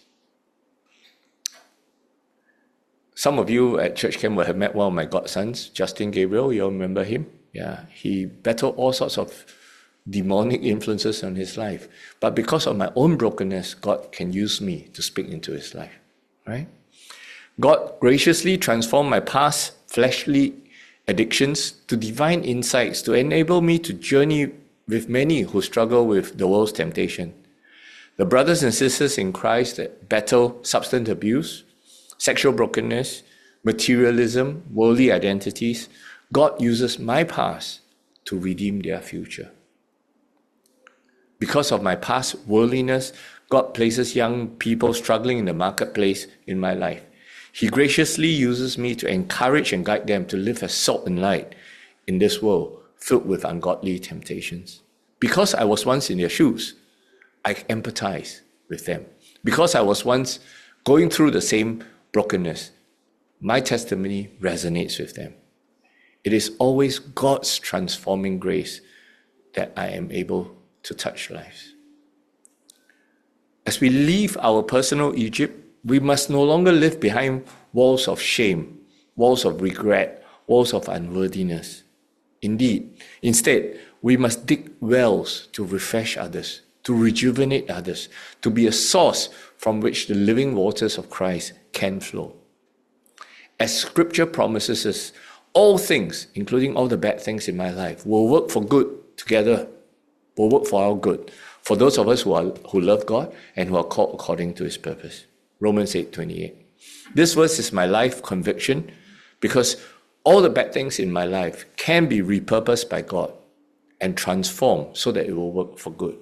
Some of you at church camp will have met one of my godsons, Justin Gabriel. You all remember him? Yeah, he battled all sorts of demonic influences on his life. But because of my own brokenness, God can use me to speak into his life, right? God graciously transformed my past fleshly addictions to divine insights to enable me to journey with many who struggle with the world's temptation. The brothers and sisters in Christ that battle substance abuse, sexual brokenness, materialism, worldly identities, God uses my past to redeem their future. Because of my past worldliness, God places young people struggling in the marketplace in my life. He graciously uses me to encourage and guide them to live as salt and light in this world filled with ungodly temptations. Because I was once in their shoes, I empathize with them. Because I was once going through the same brokenness, my testimony resonates with them. It is always God's transforming grace that I am able to touch lives. As we leave our personal Egypt, we must no longer live behind walls of shame, walls of regret, walls of unworthiness. Instead, we must dig wells to refresh others, to rejuvenate others, to be a source from which the living waters of Christ can flow. As Scripture promises us, all things, including all the bad things in my life, will work for good together, will work for our good, for those of us who love God and who are called according to His purpose. Romans 8:28. This verse is my life conviction because all the bad things in my life can be repurposed by God and transformed so that it will work for good.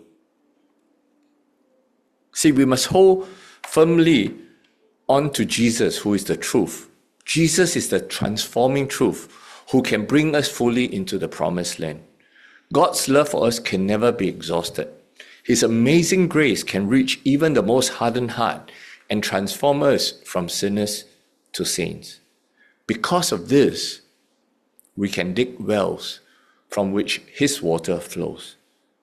See, we must hold firmly on to Jesus, who is the truth. Jesus is the transforming truth who can bring us fully into the promised land. God's love for us can never be exhausted. His amazing grace can reach even the most hardened heart and transform us from sinners to saints. Because of this, we can dig wells from which His water flows.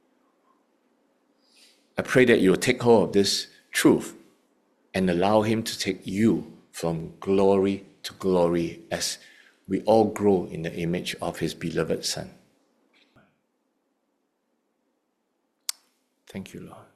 I pray that you will take hold of this truth and allow Him to take you from glory to glory as we all grow in the image of His beloved Son. Thank you, Lord.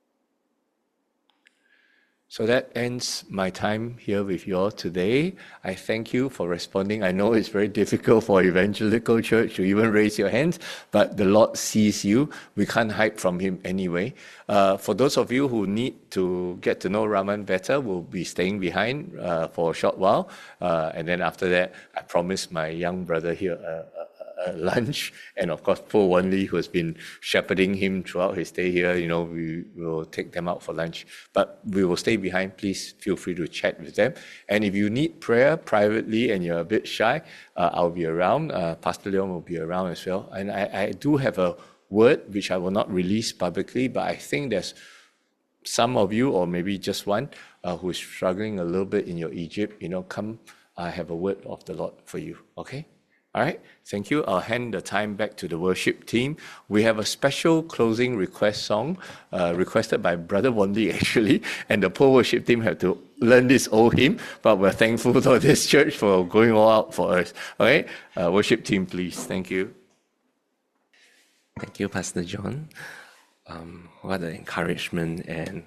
So that ends my time here with you all today. I thank you for responding. I know it's very difficult for Evangelical Church to even raise your hands, but the Lord sees you. We can't hide from Him anyway. For those of you who need to get to know Raman better, we'll be staying behind for a short while. And then after that, I promised my young brother here lunch, and of course Paul Wanley, who has been shepherding him throughout his stay here, we will take them out for lunch, but we will stay behind. Please feel free to chat with them, and if you need prayer privately and you're a bit shy, I'll be around. Pastor Leon will be around as well, and I do have a word which I will not release publicly, but I think there's some of you, or maybe just one, who is struggling a little bit in your Egypt. Come, I have a word of the Lord for you. Okay? All right, thank you. I'll hand the time back to the worship team. We have a special closing request song requested by Brother Wanley, actually, and the poor worship team have to learn this old hymn, but we're thankful to this church for going all out for us. All right, worship team, please. Thank you. Thank you, Pastor John. What an encouragement and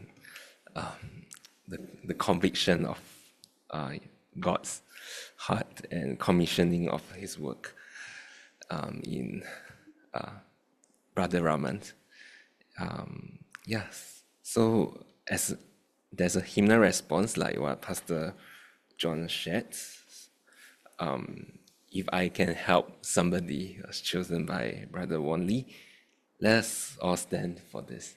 the conviction of God's heart and commissioning of His work in Brother Raman. Yes, so as there's a hymnal response like what Pastor John shared, if I can help somebody who was chosen by Brother Wanley, let's all stand for this.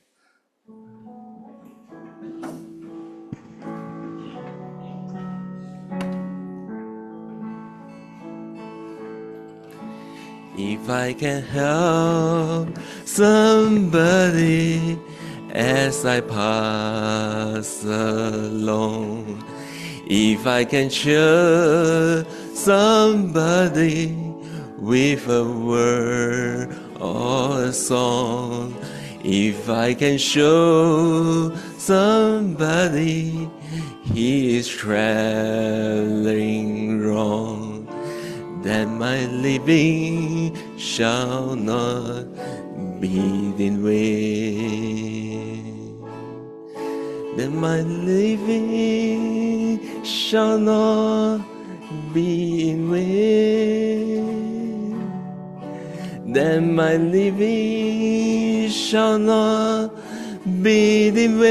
If I can help somebody as I pass along, if I can cheer somebody with a word or a song, if I can show somebody he is traveling wrong, then my living shall not be in vain. Then my living shall not be in vain. Then my living shall not be in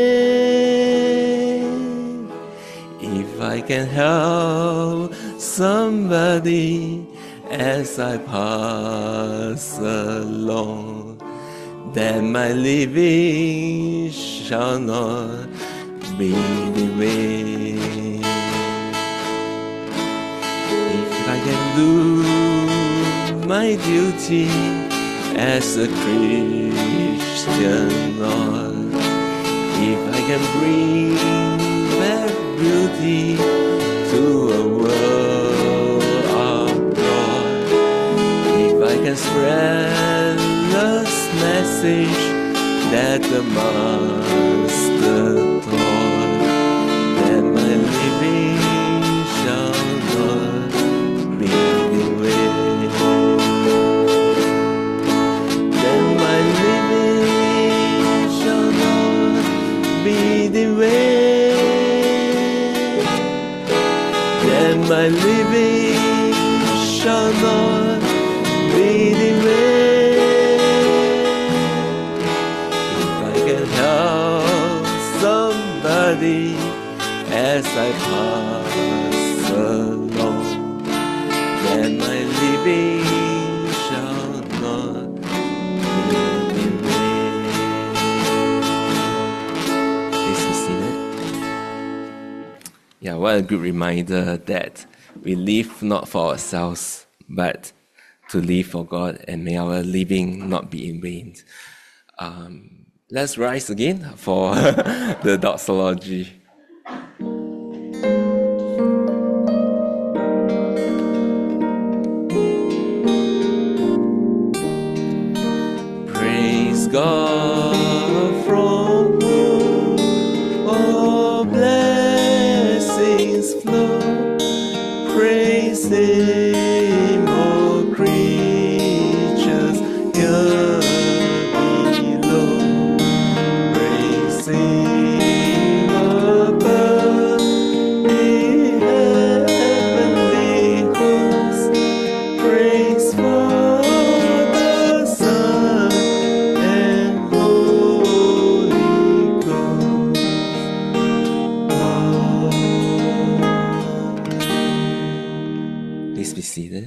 vain. If I can help somebody as I pass along, that my living shall not be in vain. If I can do my duty as a Christian, Lord, if I can bring back beauty to a world abroad, if I can spread this message that the Master taught, then my living shall not be in vain. Then my living shall not be in vain. Then my living shall not be in vain. If I can help somebody as I pass along, then my living shall not be in vain. Please be seated. Yeah, what a good reminder that we live not for ourselves, but to live for God, and may our living not be in vain. Let's rise again for the doxology. Praise God from whom all blessings flow. Praise Him, all creatures here below. Praise Him above, the heavenly hosts. Praise Father, Son, and Holy Ghost. Please be seated.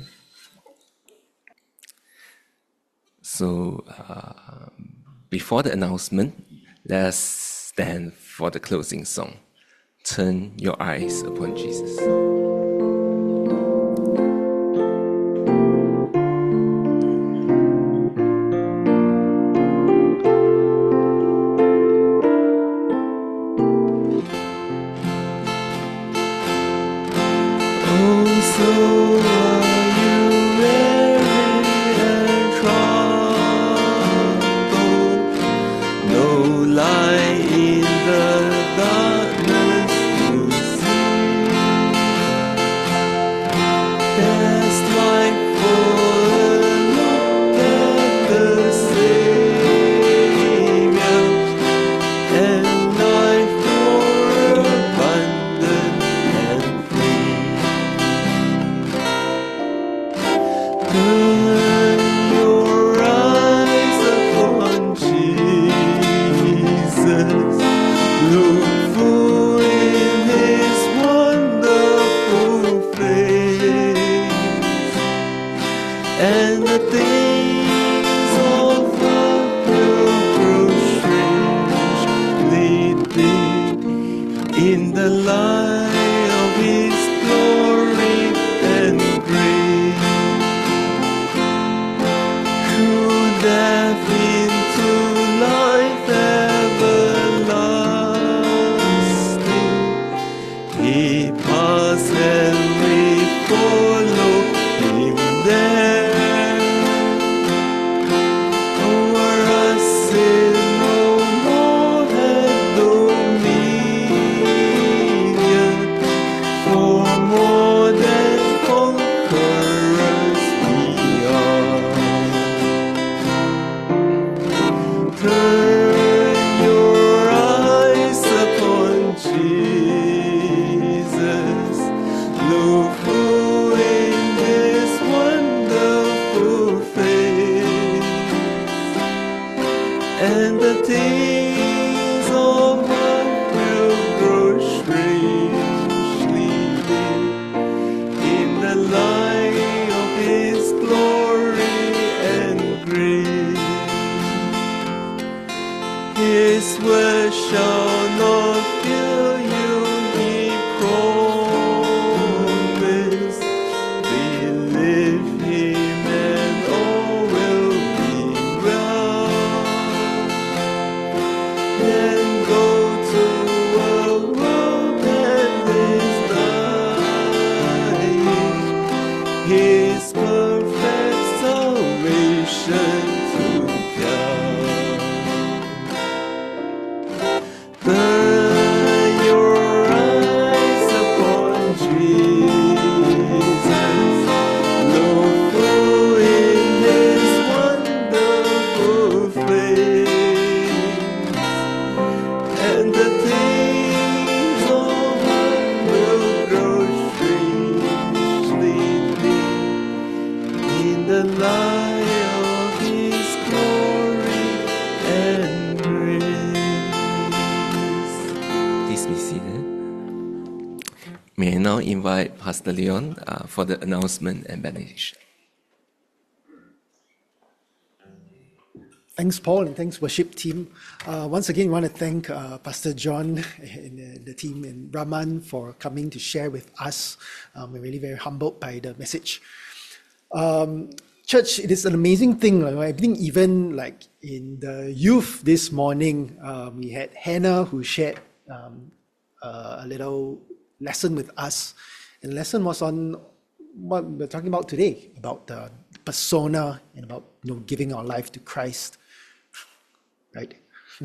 So, before the announcement, let's stand for the closing song. Turn your eyes upon Jesus. Oh, so are you weary and troubled? No light in the darkness to see. There's light for a look at the Savior, and life more abundant and free. Turn your eyes upon Jesus. Look full in His wonderful face, and the things of earth will grow strangely dim in the light of His glory and grace. Through death into life everlasting, He passed and we follow Him there. Over us sin no more had dominion, for more than conquerors we are. Turn your eyes upon Jesus. Look full in His wonderful face, and the things of earth will grow strangely dim in the light of His glory and grace. His word shall not fail you, He promised. Believe Him and all will be well. Then go to a world that is dying, His perfect salvation to come. Turn your eyes upon Jesus, look full in His wonderful face, and the things of earth will grow strangely dim in the light of His glory and grace. Please be seated. May I now invite Pastor Leon for the announcement and benediction. Thanks, Paul, and thanks, worship team. Once again, I want to thank Pastor John and the team and Raman for coming to share with us. We're really very humbled by the message. Church, it is an amazing thing. I think even like in the youth this morning, we had Hannah who shared a little lesson with us. And the lesson was on what we're talking about today, about the persona and about giving our life to Christ. Right?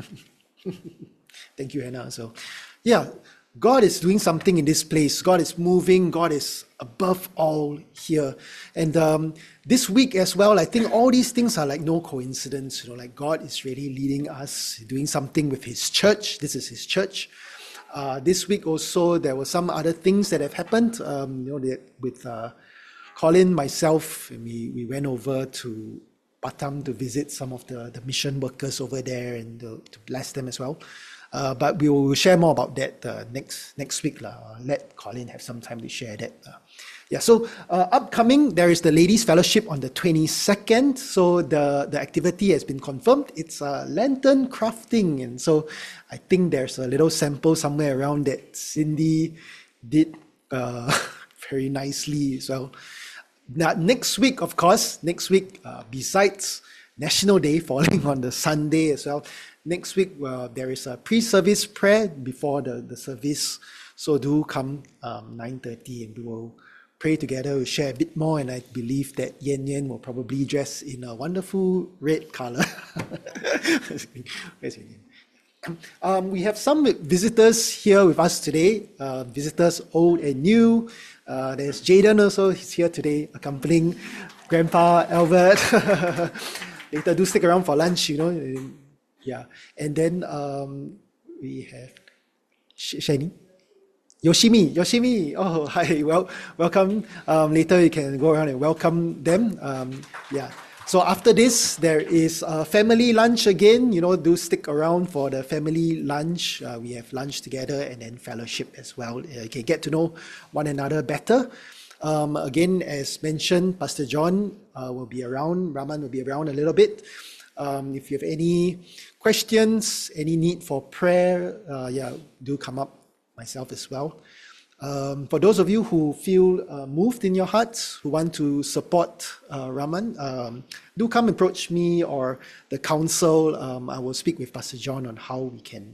Thank you, Hannah. So, yeah, God is doing something in this place. God is moving. God is above all here. And this week as well, I think all these things are like no coincidence. Like God is really leading us, doing something with His church. This is His church. This week also, there were some other things that have happened. With Colin, myself, and we went over to Batam to visit some of the mission workers over there and to bless them as well. But we will share more about that next week. Let Colin have some time to share that. So upcoming, there is the Ladies' Fellowship on the 22nd. So the activity has been confirmed. It's lantern crafting. And so I think there's a little sample somewhere around that Cindy did very nicely as well. Now, next week, of course, besides National Day falling on the Sunday as well, next week there is a pre-service prayer before the service. So do come 9:30 and we will pray together. We'll share a bit more, and I believe that Yen Yen will probably dress in a wonderful red color. Where's Yen Yen? We have some visitors here with us today, visitors old and new. There's Jaden also, he's here today accompanying Grandpa Albert. Later, do stick around for lunch, Yeah. And then we have Shani. Yoshimi. Oh, hi. Well, welcome. Later, you can go around and welcome them. So after this, there is a family lunch again. Do stick around for the family lunch. We have lunch together and then fellowship as well. You can get to know one another better. Again, as mentioned, Pastor John will be around. Raman will be around a little bit. If you have any questions, any need for prayer, do come up. Myself as well. For those of you who feel moved in your hearts, who want to support Raman, do come approach me or the council. I will speak with Pastor John on how we can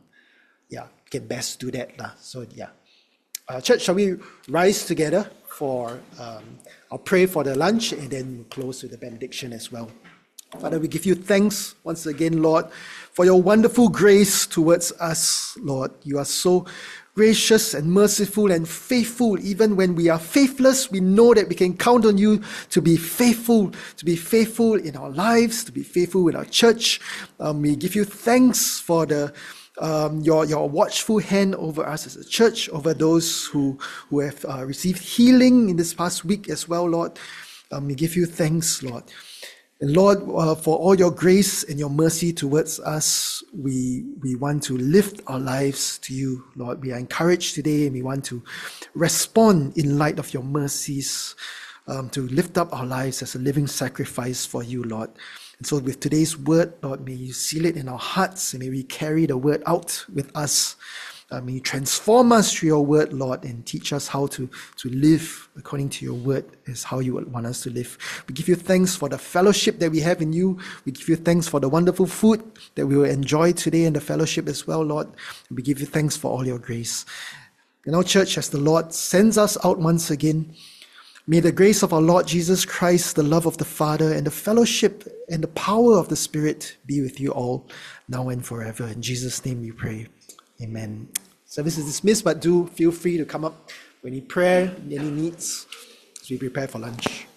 best do that. Church, shall we rise together for, I'll pray for the lunch and then we'll close with the benediction as well. Father, we give you thanks once again, Lord, for your wonderful grace towards us, Lord. You are so gracious and merciful and faithful. Even when we are faithless, we know that we can count on you to be faithful in our lives, to be faithful in our church. We give you thanks for your watchful hand over us as a church, over those who have received healing in this past week as well, Lord. We give you thanks, Lord. And Lord, for all your grace and your mercy towards us, we want to lift our lives to you, Lord. We are encouraged today and we want to respond in light of your mercies, to lift up our lives as a living sacrifice for you, Lord. So with today's word, Lord, may you seal it in our hearts, and may we carry the word out with us. May you transform us through your word, Lord, and teach us how to live according to your word is how you would want us to live. We give you thanks for the fellowship that we have in you. We give you thanks for the wonderful food that we will enjoy today in the fellowship as well, Lord. We give you thanks for all your grace. In our church, as the Lord sends us out once again, may the grace of our Lord Jesus Christ, the love of the Father, and the fellowship and the power of the Spirit be with you all, now and forever. In Jesus' name we pray. Amen. Service is dismissed, but do feel free to come up with any prayer, any needs, as we prepare for lunch.